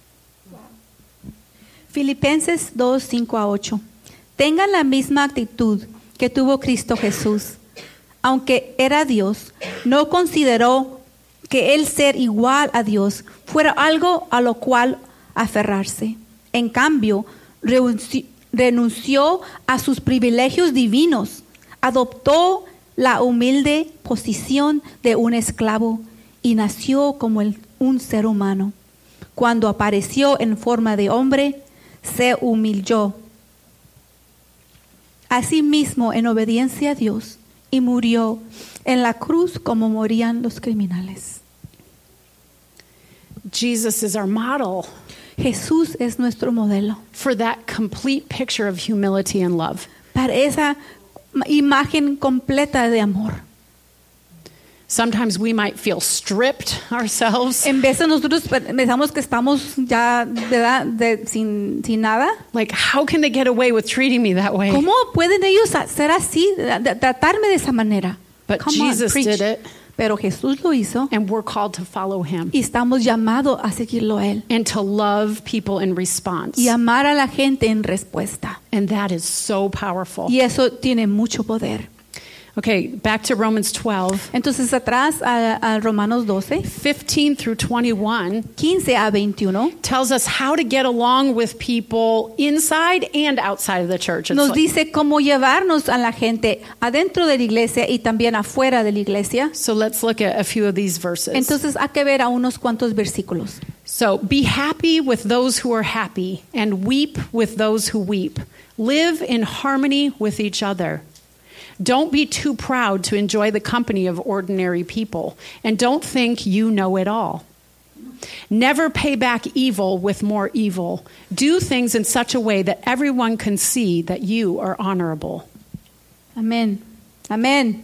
Filipenses dos, cinco a ocho. Tengan la misma actitud que tuvo Cristo Jesús. Aunque era Dios, no consideró que el ser igual a Dios fuera algo a lo cual aferrarse. En cambio, renunci- renunció a sus privilegios divinos, adoptó la humilde posición de un esclavo y nació como el- un ser humano. Cuando apareció en forma de hombre, se humilló asimismo en obediencia a Dios y murió en la cruz como morían los criminales. Jesus is our model Jesús es nuestro modelo for that complete picture of humility and love. para esa imagen completa de amor. Sometimes we might feel stripped ourselves, En vez de nosotros pensamos que estamos ya ¿verdad? De, sin, sin nada. like, how can they get away with treating me that way? ¿Cómo pueden ellos ser así, de- de- tratarme de esa manera? But Come on, Jesus preach. did it, Pero Jesús lo hizo and we're called to follow him y estamos llamados a seguirlo a él and to love people in response. y amar a la gente en respuesta. And that is so powerful. Y eso tiene mucho poder. Okay, back to Romans twelve, Entonces atrás a, a Romanos doce, fifteen through twenty-one quince a veintiuno, tells us how to get along with people inside and outside of the church. It's nos like- dice cómo llevarnos a la gente adentro de la iglesia y también afuera de la iglesia. so let's look at a few of these verses. Entonces hay que ver a unos cuantos versículos. So be happy with those who are happy and weep with those who weep. Live in harmony with each other. Don't be too proud to enjoy the company of ordinary people, and don't think you know it all. Never pay back evil with more evil. Do things in such a way that everyone can see that you are honorable. Amén. Amén.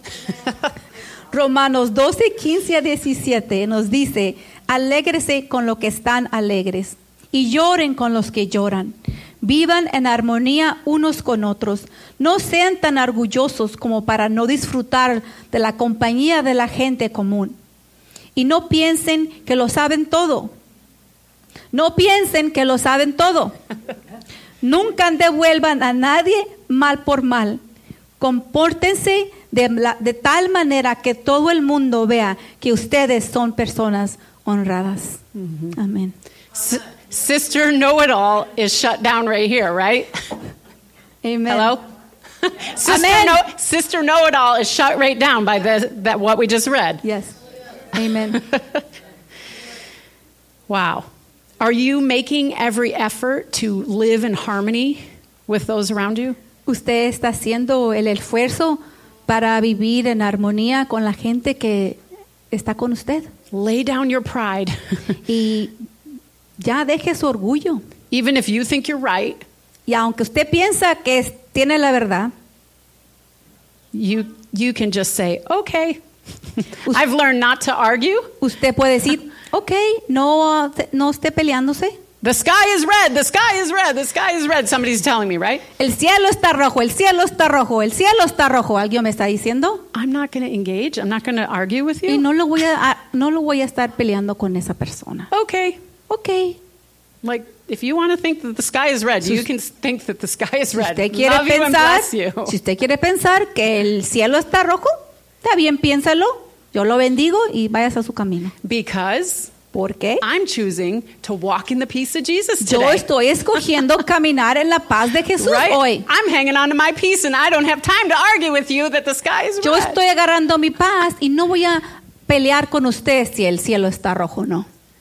Romanos doce, quince a diecisiete nos dice, alégrese con los que están alegres y lloren con los que lloran. Vivan en armonía unos con otros. No sean tan orgullosos como para no disfrutar de la compañía de la gente común. Y no piensen que lo saben todo. No piensen que lo saben todo. Nunca devuelvan a nadie mal por mal. Compórtense de, la- de tal manera que todo el mundo vea que ustedes son personas honradas. Amén. S- Sister Know-It-All is shut down right here, right? Amen. Hello? Sister, Amen. know, Sister Know-It-All is shut right down by the, that what we just read. Yes. Amen. Wow. Are you making every effort to live in harmony with those around you? Usted está haciendo el esfuerzo para vivir en armonía con la gente que está con usted. Lay down your pride. Y ya deje su orgullo. Even if you think you're right, Y aunque usted piensa que es- tiene la verdad, you you can just say, okay. I've learned not to argue, usted puede decir, ok, no, no esté peleándose, The sky is red, the sky is red, the sky is red. Somebody's telling me, right? El cielo está rojo, el cielo está rojo, el cielo está rojo. ¿Alguien me está diciendo? I'm not going to engage. I'm not going to argue with Y you. no lo voy a, a- no lo voy a estar peleando con esa persona. Okay. Ok. Like, if you want to think that the sky is red, you can think that the sky is Si red. usted quiere Love you and pensar, bless you. si usted quiere pensar que el cielo está rojo, está bien, piénsalo. Yo lo bendigo y vayas a su camino. Because ¿Por qué? I'm choosing to walk in the peace of Jesus Yo today. estoy escogiendo caminar en la paz de Jesús Right? hoy. I'm hanging on to my peace and I don't have time to argue with you that the sky is Yo red. estoy agarrando mi paz y no voy a pelear con usted si el cielo está rojo o no.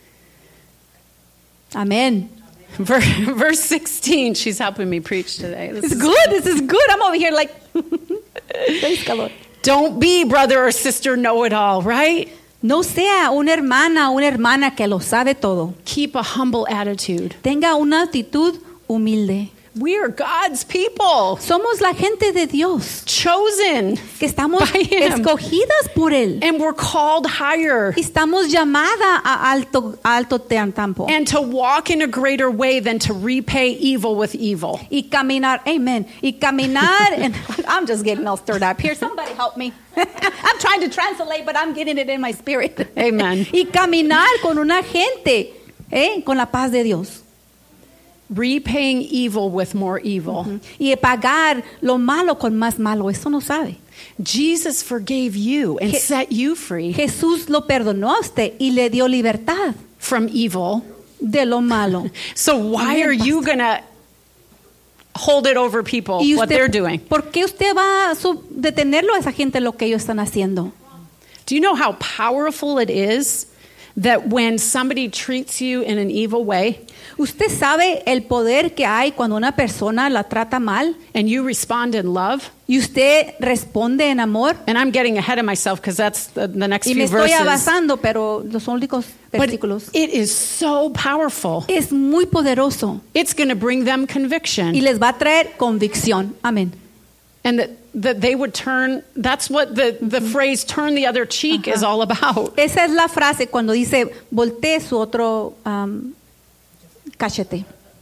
Amén. Ver- Verse sixteen, she's helping me preach today. This It's is- good. This is good. I'm over here like, praise the Lord. Don't be brother or sister know-it-all, right? No sea una hermana o una hermana que lo sabe todo. Keep a humble attitude. Tenga una actitud humilde. We are God's people, Somos la gente de Dios, chosen, que estamos By Him. escogidas por Él. and we're called higher. Y estamos llamadas a alto, a alto tiempo. And to walk in a greater way than to repay evil with evil. Y caminar, amen. Y caminar, and I'm just getting all stirred up here. Somebody help me. I'm trying to translate, but I'm getting it in my spirit. Amen. Y caminar con una gente, ¿eh? Con la paz de Dios. Repaying evil with more evil. Y pagar lo malo con más malo. Eso no sabe. Jesus forgave you and Je- set you free Jesús lo perdonó a usted y le dio libertad from evil. de lo malo. So why Amen, are you going to hold it over people, Y what usted, they're doing? ¿por qué usted va a su- detenerlo a esa gente lo que ellos están haciendo? Do you know how powerful it is that when somebody treats you in an evil way ¿Usted sabe el poder que hay cuando una persona la trata mal and you respond in love? y usted responde en amor? And I'm getting ahead of myself because that's the, the next Y few me estoy verses. avanzando, pero los únicos But versículos. it is so powerful. Es muy poderoso It's going to bring them conviction. y les va a traer convicción. Amén. And that, that they would turn, that's what the, the phrase turn the other cheek is all about. Esa es la frase cuando dice voltee su otro um, cachete.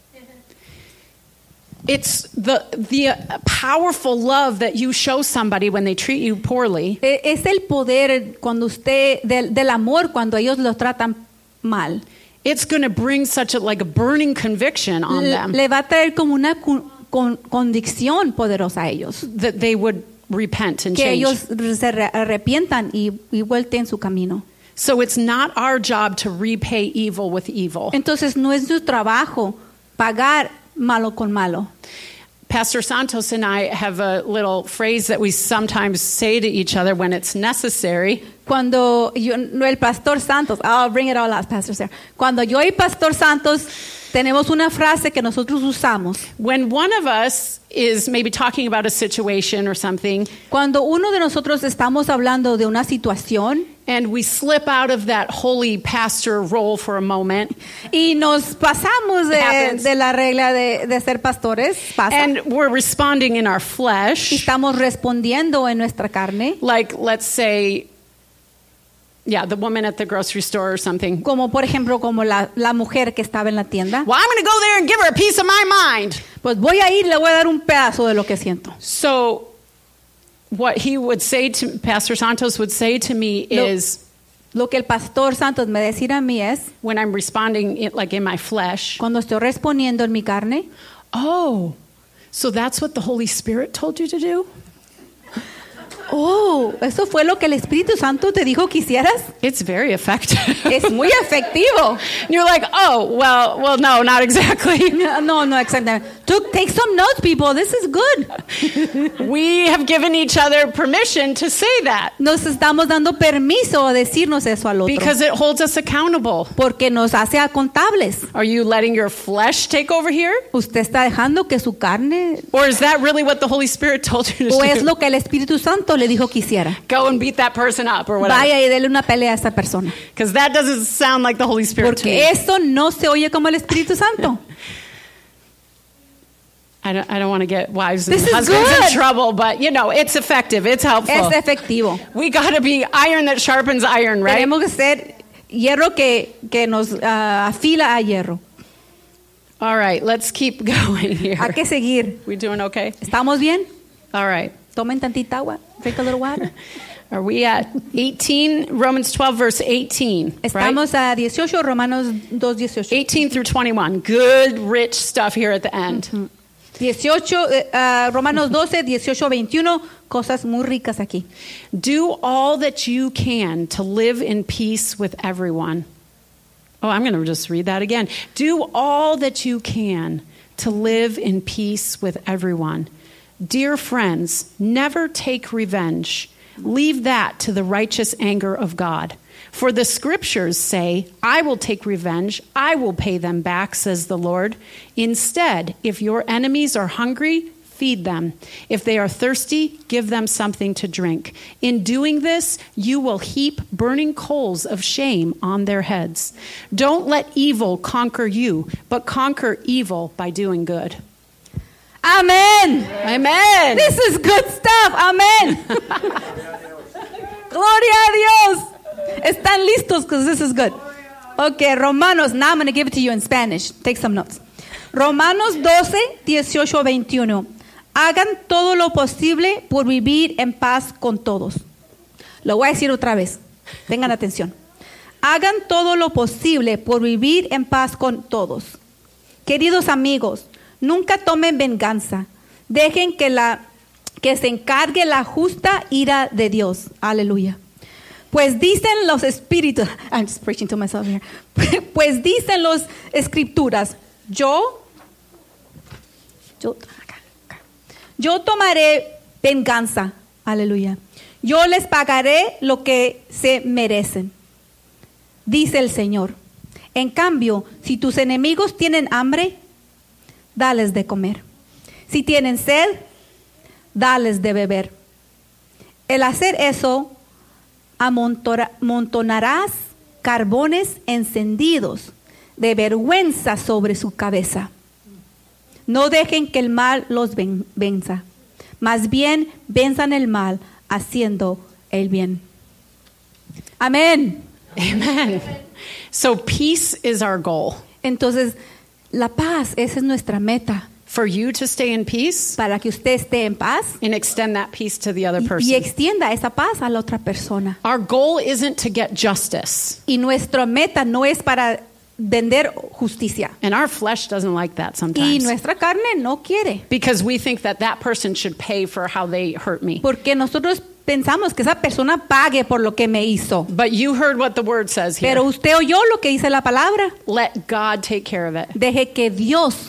It's the, the powerful love that you show somebody when they treat you poorly. E- Es el poder cuando usted del, del amor cuando ellos lo tratan mal. It's going to bring such a, like a burning conviction on Le, them le va a traer como una cu- con- convicción poderosa a ellos. that they would repent and Que change. ellos se re- arrepientan y, y vuelten su camino. So it's not our job to repay evil with evil. Entonces no es su trabajo pagar malo con malo. Pastor Santos and I have a little phrase that we sometimes say to each other when it's necessary. Cuando yo, no el Pastor Santos, I'll bring it all out, Pastor Sarah. Cuando yo y Pastor Santos tenemos una frase que nosotros usamos. When one of us is maybe talking about a situation or something, Cuando uno de nosotros estamos hablando de una situación and we slip out of that holy pastor role for a moment, y nos pasamos de, Happens. de la regla de, de ser pastores, pasa, and we're responding in our y flesh, estamos respondiendo en nuestra carne, like let's say, yeah, the woman at the grocery store or something. como por ejemplo como la, la mujer que estaba en la tienda. Well, I'm going to go there and give her a piece of my mind. Pues voy a ir, le voy a dar un pedazo de lo que siento. So what he would say to Pastor Santos would say to me Lo- is Lo que el Pastor Santos me decir a mí es, when I'm responding it, like in my flesh, cuando estoy respondiendo en mi carne, oh, so that's what the Holy Spirit told you to do? oh, ¿eso fue lo que el Espíritu Santo te dijo que hicieras? It's very effective. Es muy efectivo. And you're like, oh, well, well, no, not exactly. No, no, exactamente. Tú- Take some notes, people. This is good. We have given each other permission to say that Nos estamos dando permiso a decirnos eso al otro. because it holds us accountable. Porque nos hace a contables. Are you letting your flesh take over here? ¿Usted está dejando que su carne Or is that really what the Holy Spirit told you to o es do? lo que el Espíritu Santo le dijo que hiciera? Go and beat that person up or whatever. Vaya y dele una pelea a esa persona. Because that doesn't sound like the Holy Spirit to me. Porque eso no se oye como el Espíritu Santo. I don't, I don't want to get wives and This is husbands good. in trouble, but you know, it's effective. It's helpful. Es efectivo. We got to be iron that sharpens iron, right? Tenemos que ser hierro que, que nos ah, afila a hierro. All right, let's keep going here. Hay que seguir. We doing okay? ¿Estamos bien? All right. Tomen tantita agua. Drink a little water. Are we at eighteen? Romans twelve, verse eighteen. Right? Estamos a dieciocho, Romanos dos, dieciocho. eighteen through twenty-one. Good, rich stuff here at the end. Mm-hmm. dieciocho, uh, Romanos doce, dieciocho, veintiuno. Cosas muy ricas aquí. Do all that you can to live in peace with everyone. Oh, I'm going to just read that again. Do all that you can to live in peace with everyone. Dear friends, never take revenge. Leave that to the righteous anger of God. For the scriptures say, I will take revenge, I will pay them back, says the Lord. Instead, if your enemies are hungry, feed them. If they are thirsty, give them something to drink. In doing this, you will heap burning coals of shame on their heads. Don't let evil conquer you, but conquer evil by doing good. Amen. Amen. This is good stuff. Amen. Gloria a Dios. Están listos because this is good. Okay, Romanos. Now I'm going to give it to you in Spanish. Take some notes. Romanos doce, dieciocho, veintiuno. Hagan todo lo posible por vivir en paz con todos. Lo voy a decir otra vez. Tengan atención. Hagan todo lo posible por vivir en paz con todos. Queridos amigos, nunca tomen venganza. Dejen que, la, que se encargue la justa ira de Dios. Aleluya. Pues dicen los espíritus, I'm just preaching to myself here. Pues dicen las escrituras, yo, yo, yo tomaré venganza. Aleluya. Yo les pagaré lo que se merecen, dice el Señor. En cambio, si tus enemigos tienen hambre, dales de comer. Si tienen sed, dales de beber. El hacer eso, amontonarás carbones encendidos de vergüenza sobre su cabeza. No dejen que el mal los ven, venza. Más bien, venzan el mal haciendo el bien. Amén. Amen. So peace is our goal. Entonces, la paz, esa es nuestra meta. For you to stay in peace Para que usted esté en paz and extend that peace to the other y, person. y extienda esa paz a la otra persona. Our goal isn't to get justice. Y nuestra meta no es para vender justicia. And our flesh doesn't like that Y sometimes. nuestra carne no quiere. Because we think that that person should pay for how they hurt me. Porque nosotros pensamos que esa persona pague por lo que me hizo. But you heard what the word says here. Pero usted oyó lo que dice la palabra. Let God take care of it. Deje que Dios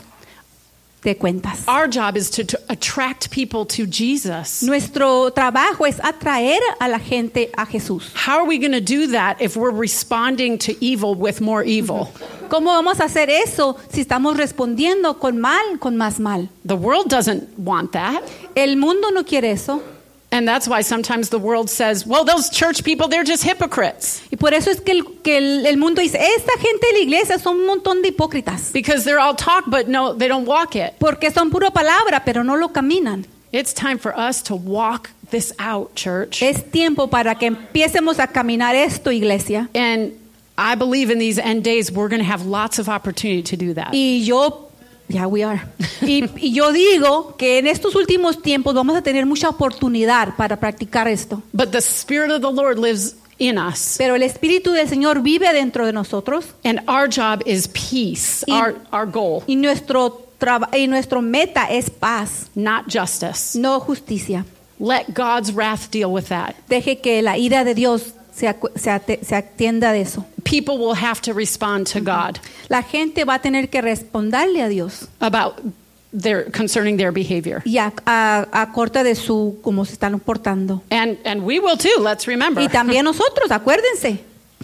dé cuentas. Our job is to, to attract people to Jesus. Nuestro trabajo es atraer a la gente a Jesús. How are we going to do that if we're responding to evil with more evil? ¿Cómo vamos a hacer eso si estamos respondiendo con mal, con más mal? The world doesn't want that. El mundo no quiere eso. And that's why sometimes the world says, well, those church people, they're just hypocrites. Y por eso es que, el, que el, el mundo dice, esta gente de la iglesia son un montón de hipócritas. Because they're all talk, but no, they don't walk it. Porque son pura palabra, pero no lo caminan. It's time for us to walk this out, church. Es tiempo para que empiecemos a caminar esto, iglesia. And I believe in these end days, we're going to have lots of opportunity to do that. Y yo, yeah, we are. Y, y yo digo que en estos últimos tiempos vamos a tener mucha oportunidad para practicar esto. But the Spirit of the Lord lives in us. Pero el Espíritu del Señor vive dentro de nosotros. And our job is peace, Y- our, our goal, Y nuestro, traba- y nuestro meta es paz, not justice. no justicia. Let God's wrath deal with that. Deje que la ira de Dios se, acu- se, ate- se atienda de eso. People will have to respond to God La gente va a tener que responderle a Dios about their concerning their behavior. y a, a, a corte de su cómo se están portando. And and we will too, let's remember. Y también nosotros, acuérdense,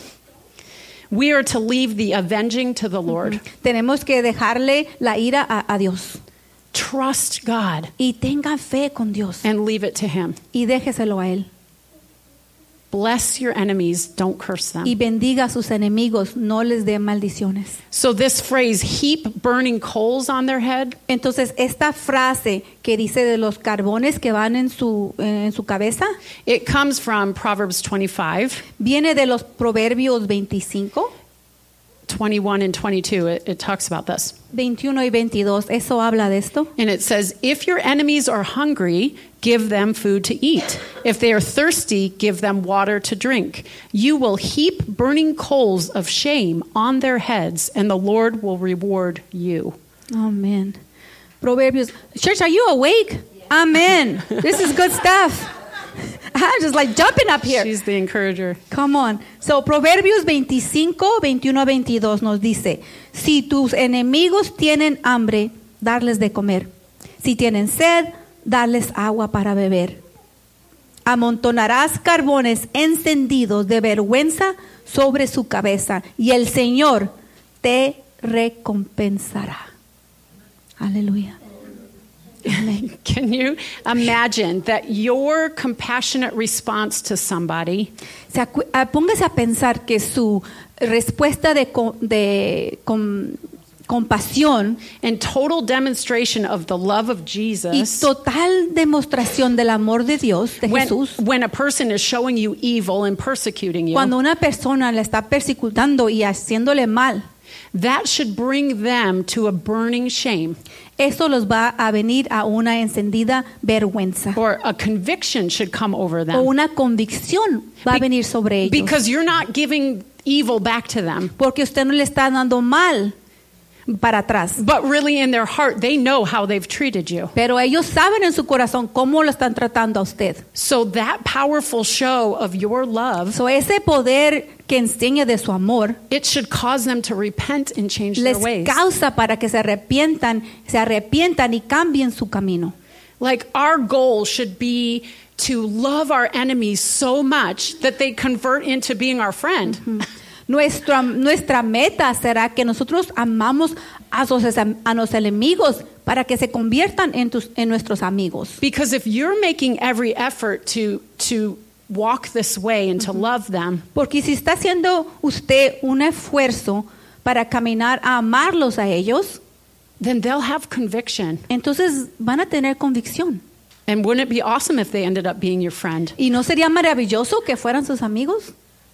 We are to leave the avenging to the Lord. tenemos que dejarle la ira a, a Dios Trust God y tengan fe con Dios and leave it to Him. y déjeselo a Él Bless your enemies, don't curse them. y bendiga a sus enemigos, no les dé maldiciones. So this phrase, heap burning coals on their head, Entonces, esta frase que dice de los carbones que van en su, en su cabeza, it comes from Proverbs twenty-five, viene de los Proverbios veinticinco, twenty-one and twenty-two, it, it talks about this. veintiuno y veintidós, eso habla de esto. And it says, if your enemies are hungry, give them food to eat. If they are thirsty, give them water to drink. You will heap burning coals of shame on their heads, and the Lord will reward you. Amen. Proverbios. Church, are you awake? Amen. This is good stuff. I'm just like jumping up here. She's the encourager. Come on. So, Proverbios veinticinco, veintiuno a veintidós nos dice, si tus enemigos tienen hambre, darles de comer. Si tienen sed, darles agua para beber. Amontonarás carbones encendidos de vergüenza sobre su cabeza, y el Señor te recompensará. Aleluya. Amen. Can you imagine that your compassionate response to somebody Se acu- ah, póngase a pensar que su respuesta de, co- de com- compasión and total demonstration of the love of y Jesus total demostración del amor de Dios, de when, Jesús, when a person is showing you evil and persecuting you, cuando una persona le está persecutando y haciéndole mal, that should bring them to a burning shame, eso los va a venir a una encendida vergüenza or a conviction should come over o them. una convicción va a Be- venir sobre ellos, Because you're not giving evil back to them, porque usted no le está dando mal para atrás. but really in their heart, they know how they've treated you. Pero ellos saben en su corazón cómo lo están tratando a usted. So that powerful show of your love, So, ese poder que enseña de su amor it should cause them to repent and change their les ways. causa para que se arrepientan, se arrepientan y cambien su camino. Like our goal should be to love our enemies so much that they convert into being our friend. Nuestra, nuestra meta será que nosotros amamos a, sus, a los enemigos para que se conviertan en, tus, en nuestros amigos. Because if you're making every effort to to walk this way and to love them, Porque si está haciendo usted un esfuerzo para caminar a amarlos a ellos, then they'll have conviction. entonces van a tener convicción. And wouldn't it be awesome if they ended up being your friend? ¿Y no sería maravilloso que fueran sus amigos?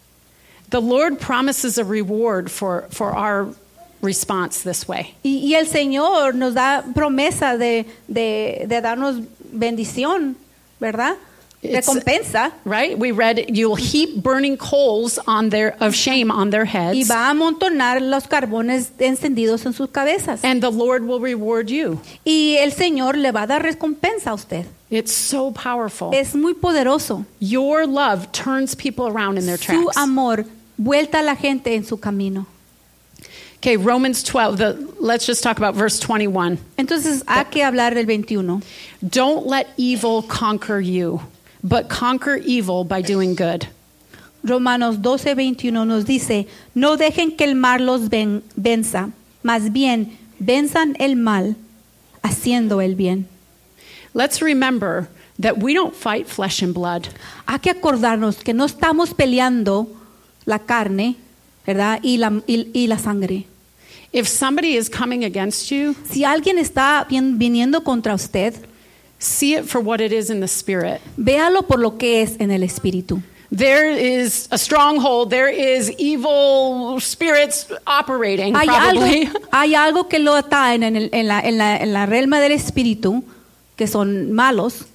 The Lord promises a reward for, for our response this way. Y, y el Señor nos da promesa de, de, de darnos bendición, ¿verdad? It's- Recompensa. Right? We read, you'll heap burning coals on their of shame on their Y heads, va a amontonar los carbones encendidos en sus cabezas. and the Lord will reward you. Y el Señor le va a dar recompensa a usted. It's so powerful. Es muy poderoso. Your love turns people around in their Su tracks. amor vuelta a la gente en su camino. Okay, Romans twelve, the, let's just talk about verse twenty-one. Entonces hay que hablar del veintiuno. Don't let evil conquer you, but conquer evil by doing good. Romanos doce, veintiuno nos dice, no dejen que el mal los ven- venza, más bien venzan el mal haciendo el bien. Let's remember that we don't fight flesh and blood. Hay que acordarnos que no estamos peleando la carne, ¿verdad? Y la, y, y la sangre. If somebody is coming against you, Si alguien está vin- viniendo contra usted, see it for what it is in the spirit. véalo por lo que es en el espíritu. There is a stronghold, there is evil spirits operating, Hay probably. algo, hay algo que lo ataen en, el- en la, en, la, en la realma del espíritu, que son malos.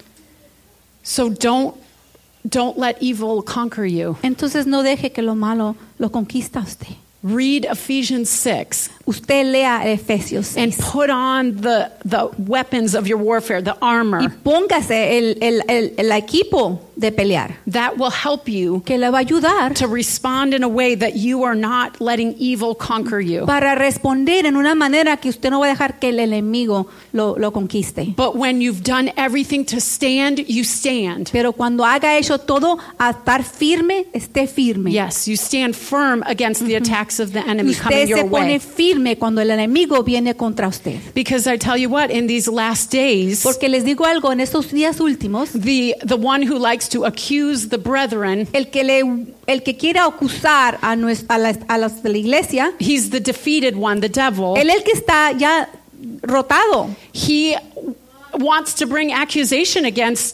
So don't don't let evil conquer you. Entonces no deje que lo malo lo conquista a usted. Read Ephesians six Usted lea Efesios and seis put on the the weapons of your warfare, the y armor. póngase el, el, el, el equipo de pelear That will help you que le va a ayudar to respond in a way that you are not letting evil conquer you. para responder en una manera que usted no va a dejar que el enemigo lo, lo conquiste. But when you've done everything to stand, you stand. Pero cuando haga eso todo, a estar firme, esté firme. Yes, you stand firm against the attacks of the enemy coming Usted se your pone way. firme cuando el enemigo viene contra usted. Because I tell you what, in these last days, Porque les digo algo, en estos días últimos, the the one who likes to accuse the brethren, el que le el que quiera acusar a, nues- a, las, a las de la iglesia, he's the defeated one, the devil. él es el que está ya rotado. He wants to bring accusation against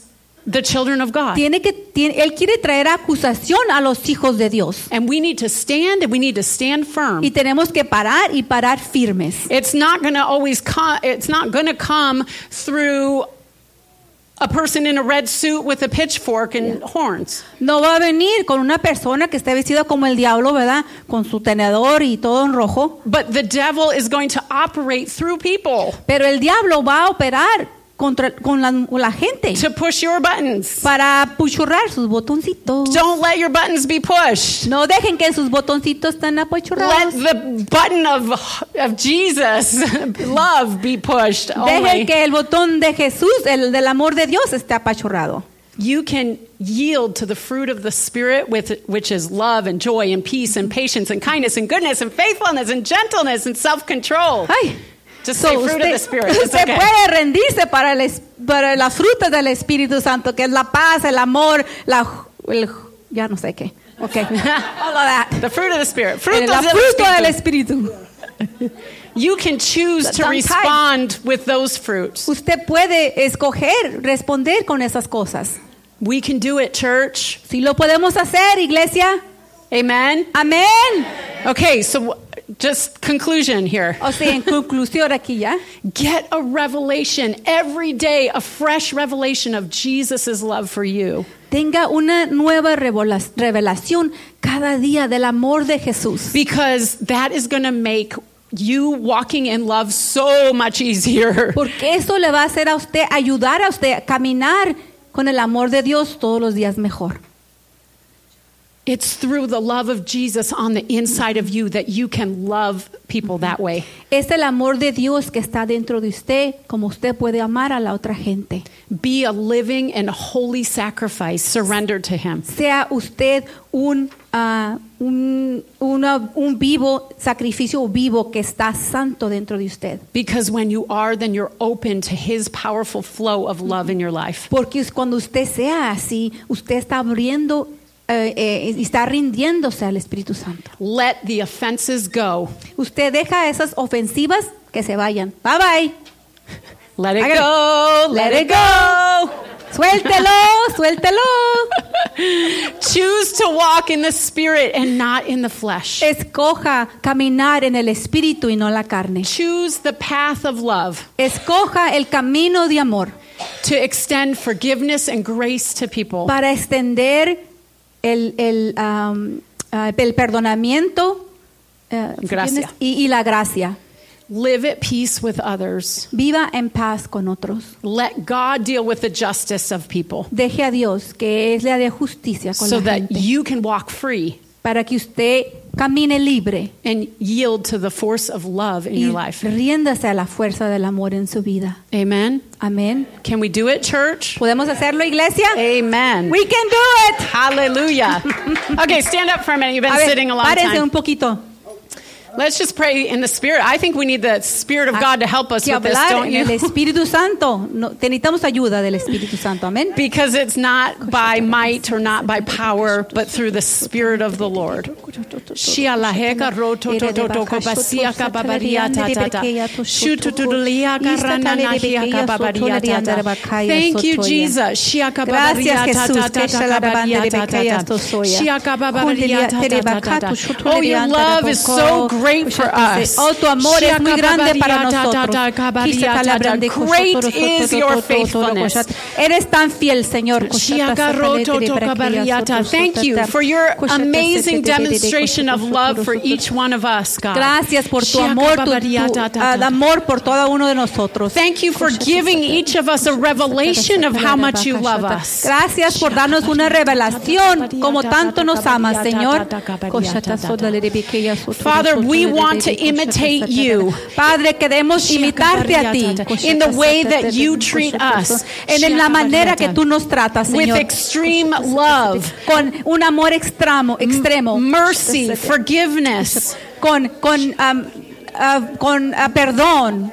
the children of God. Tiene que, tiene, él quiere traer acusación a los hijos de Dios. And we need to stand and we need to stand firm. Y tenemos que parar y parar firmes. It's not going to always come, it's not going to come through a person in a red suit with a pitchfork and yeah. horns. No va a venir con una persona que esté vestida como el diablo, ¿verdad? Con su tenedor y todo en rojo. But the devil is going to operate through people. Pero el diablo va a operar contra con la, la gente. To push your buttons. Para apuchurrar sus botoncitos. Don't let your buttons be pushed. No dejen que sus botoncitos estén apuchurrados. Let the button of of Jesus love be pushed. Dejen only. que el botón de Jesús, el del amor de Dios, esté apachurrado. You can yield to the fruit of the Spirit, with, which is love and joy and peace and patience and kindness and goodness and faithfulness and gentleness and self-control. Ay. Just So say fruit usted, of the Spirit. It's usted okay. puede rendirse para, el, para las frutas del Espíritu Santo, que es la paz, el amor, la, el, ya no sé qué. Okay. All of that. The fruit of the Spirit. Fruit La of the fruta del Spirit. Espíritu. You can choose to Sometimes. respond with those fruits. Usted puede escoger responder con esas cosas. We can do it, church. Si lo podemos hacer, iglesia. Amen. Amén. Okay, so just conclusion here. O sea, en conclusión aquí ya. Get a revelation every day, a fresh revelation of Jesus' love for you. Tenga una nueva revela- revelación cada día del amor de Jesús. Because that is going to make you walking in love so much easier. Porque eso le va a hacer a usted, ayudar a usted a caminar con el amor de Dios todos los días mejor. It's through the love of Jesus on the inside of you that you can love people that way. Es el amor de Dios que está dentro de usted, como usted puede amar a la otra gente. Be a living and holy sacrifice surrendered to Him. Sea usted un, uh, un, una, un vivo sacrificio vivo que está santo dentro de usted. Because when you are, then you're open to His powerful flow of love in your life. Porque cuando usted sea así, usted está abriendo eh, eh, y está rindiéndose al Espíritu Santo. Let the offenses go. Usted deja esas ofensivas que se vayan. Bye bye. Let it Hágale. go. Let it go. Suéltelo, suéltelo. Choose to walk in the Spirit and not in the flesh. Escoja caminar en el Espíritu y no la carne. Choose the path of love Escoja el camino de amor to extend forgiveness and grace to people. para extender el, el, um, uh, el perdonamiento uh, Gracia. y, y la gracia. Live at peace with others. Viva en paz con otros. Let God deal with the justice of people Deje a Dios que es la de justicia con so la that gente, you can walk free para que usted camine libre and yield to the force of love in y your life. riéndase a la fuerza del amor en su vida. Amen. Amén. Can we do it, church? ¿Podemos hacerlo, iglesia? Amen. We can do it. Hallelujah. Okay, stand up for a minute. You've been A ver, sitting a long párense un time. poquito. Let's just pray in the Spirit. I think we need the Spirit of God to help us Que with this, hablar don't en you? el Espíritu Santo. No, necesitamos ayuda del Espíritu Santo. Amén. Because it's not by might or not by power, but through the Spirit of the Lord. Thank you, Jesus. Oh, your love is so great for us. Oh, tu amor es muy grande para nosotros. Great is your faithfulness. Eres tan fiel, Señor. Thank you for your amazing demonstration of love for each one of us, God. Gracias por tu amor, tu, tu uh, amor por cada uno de nosotros. Thank you for giving each of us a revelation of how much you love us. Gracias por darnos una revelación como tanto nos amas, Señor. Father, we want to imitate you. Padre, queremos imitarte a ti in the way that you treat us, en la manera que tú nos tratas, with Señor, extreme love, con un amor extremo, extremo, mercy, forgiveness. con con um, uh, con uh, perdón.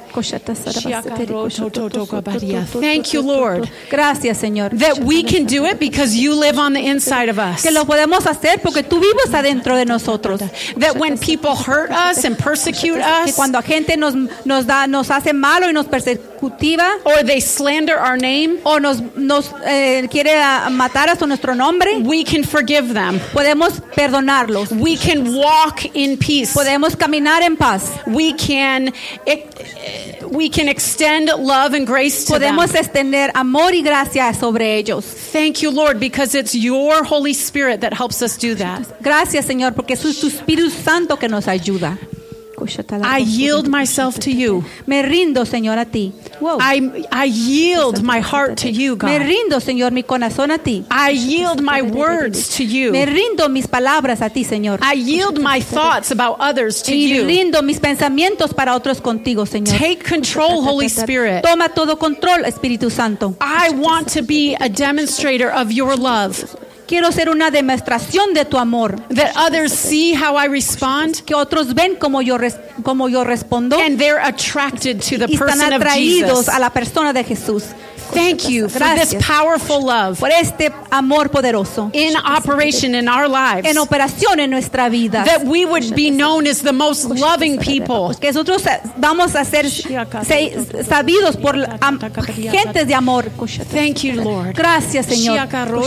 Thank you, Lord. Gracias, Señor. That we can do it because you live on the inside of us. Que lo podemos hacer porque tú vives adentro de nosotros. That when people hurt us and persecute Que us, cuando la gente nos nos da nos hace malo y nos persecuta, persecutiva or they slander our name, o nos, nos eh, quiere ah, matar hasta nuestro nombre, we can forgive them. podemos perdonarlos. We can walk in peace. Podemos caminar en paz. We can we can extend love and grace to them. Podemos extender amor y gracia sobre ellos. Thank you, Lord, because it's your Holy Spirit that helps us do that. Gracias, Señor, porque es tu Espíritu Santo que nos ayuda. I yield myself to you. Me rindo, Señor, a ti. Wow. I, I yield my heart to you, Me God. rindo, Señor, mi corazón a ti. I yield my words to Me you. rindo mis palabras a ti, Señor. I yield my thoughts about others to Y you. rindo mis pensamientos para otros contigo, Señor. Take control, Holy Spirit. Toma todo control, Espíritu Santo. I want to be a demonstrator of your love, Quiero ser una demostración de tu amor. that others see how I respond Que otros ven como yo, res- como yo respondo and they're attracted to the y están person of atraídos Jesus. a la persona de Jesús. Thank you for this Gracias powerful love por este amor poderoso in operation in our lives, en operación en nuestra vida. that we would be known as the most loving people. Que nosotros vamos a ser se- sabidos por la- am- gentes de amor. Thank you, Lord. Gracias, Señor.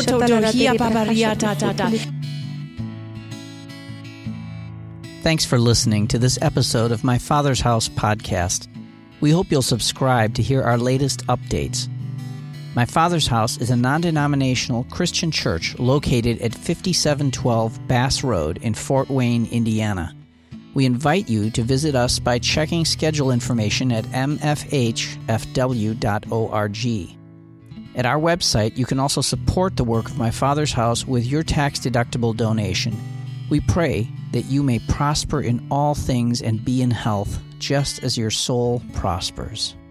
Thanks for listening to this episode of My Father's House podcast. We hope you'll subscribe to hear our latest updates. My Father's House is a non-denominational Christian church located at fifty-seven twelve Bass Road in Fort Wayne, Indiana. We invite you to visit us by checking schedule information at m f h f w dot org. At our website, you can also support the work of My Father's House with your tax-deductible donation. We pray that you may prosper in all things and be in health, just as your soul prospers.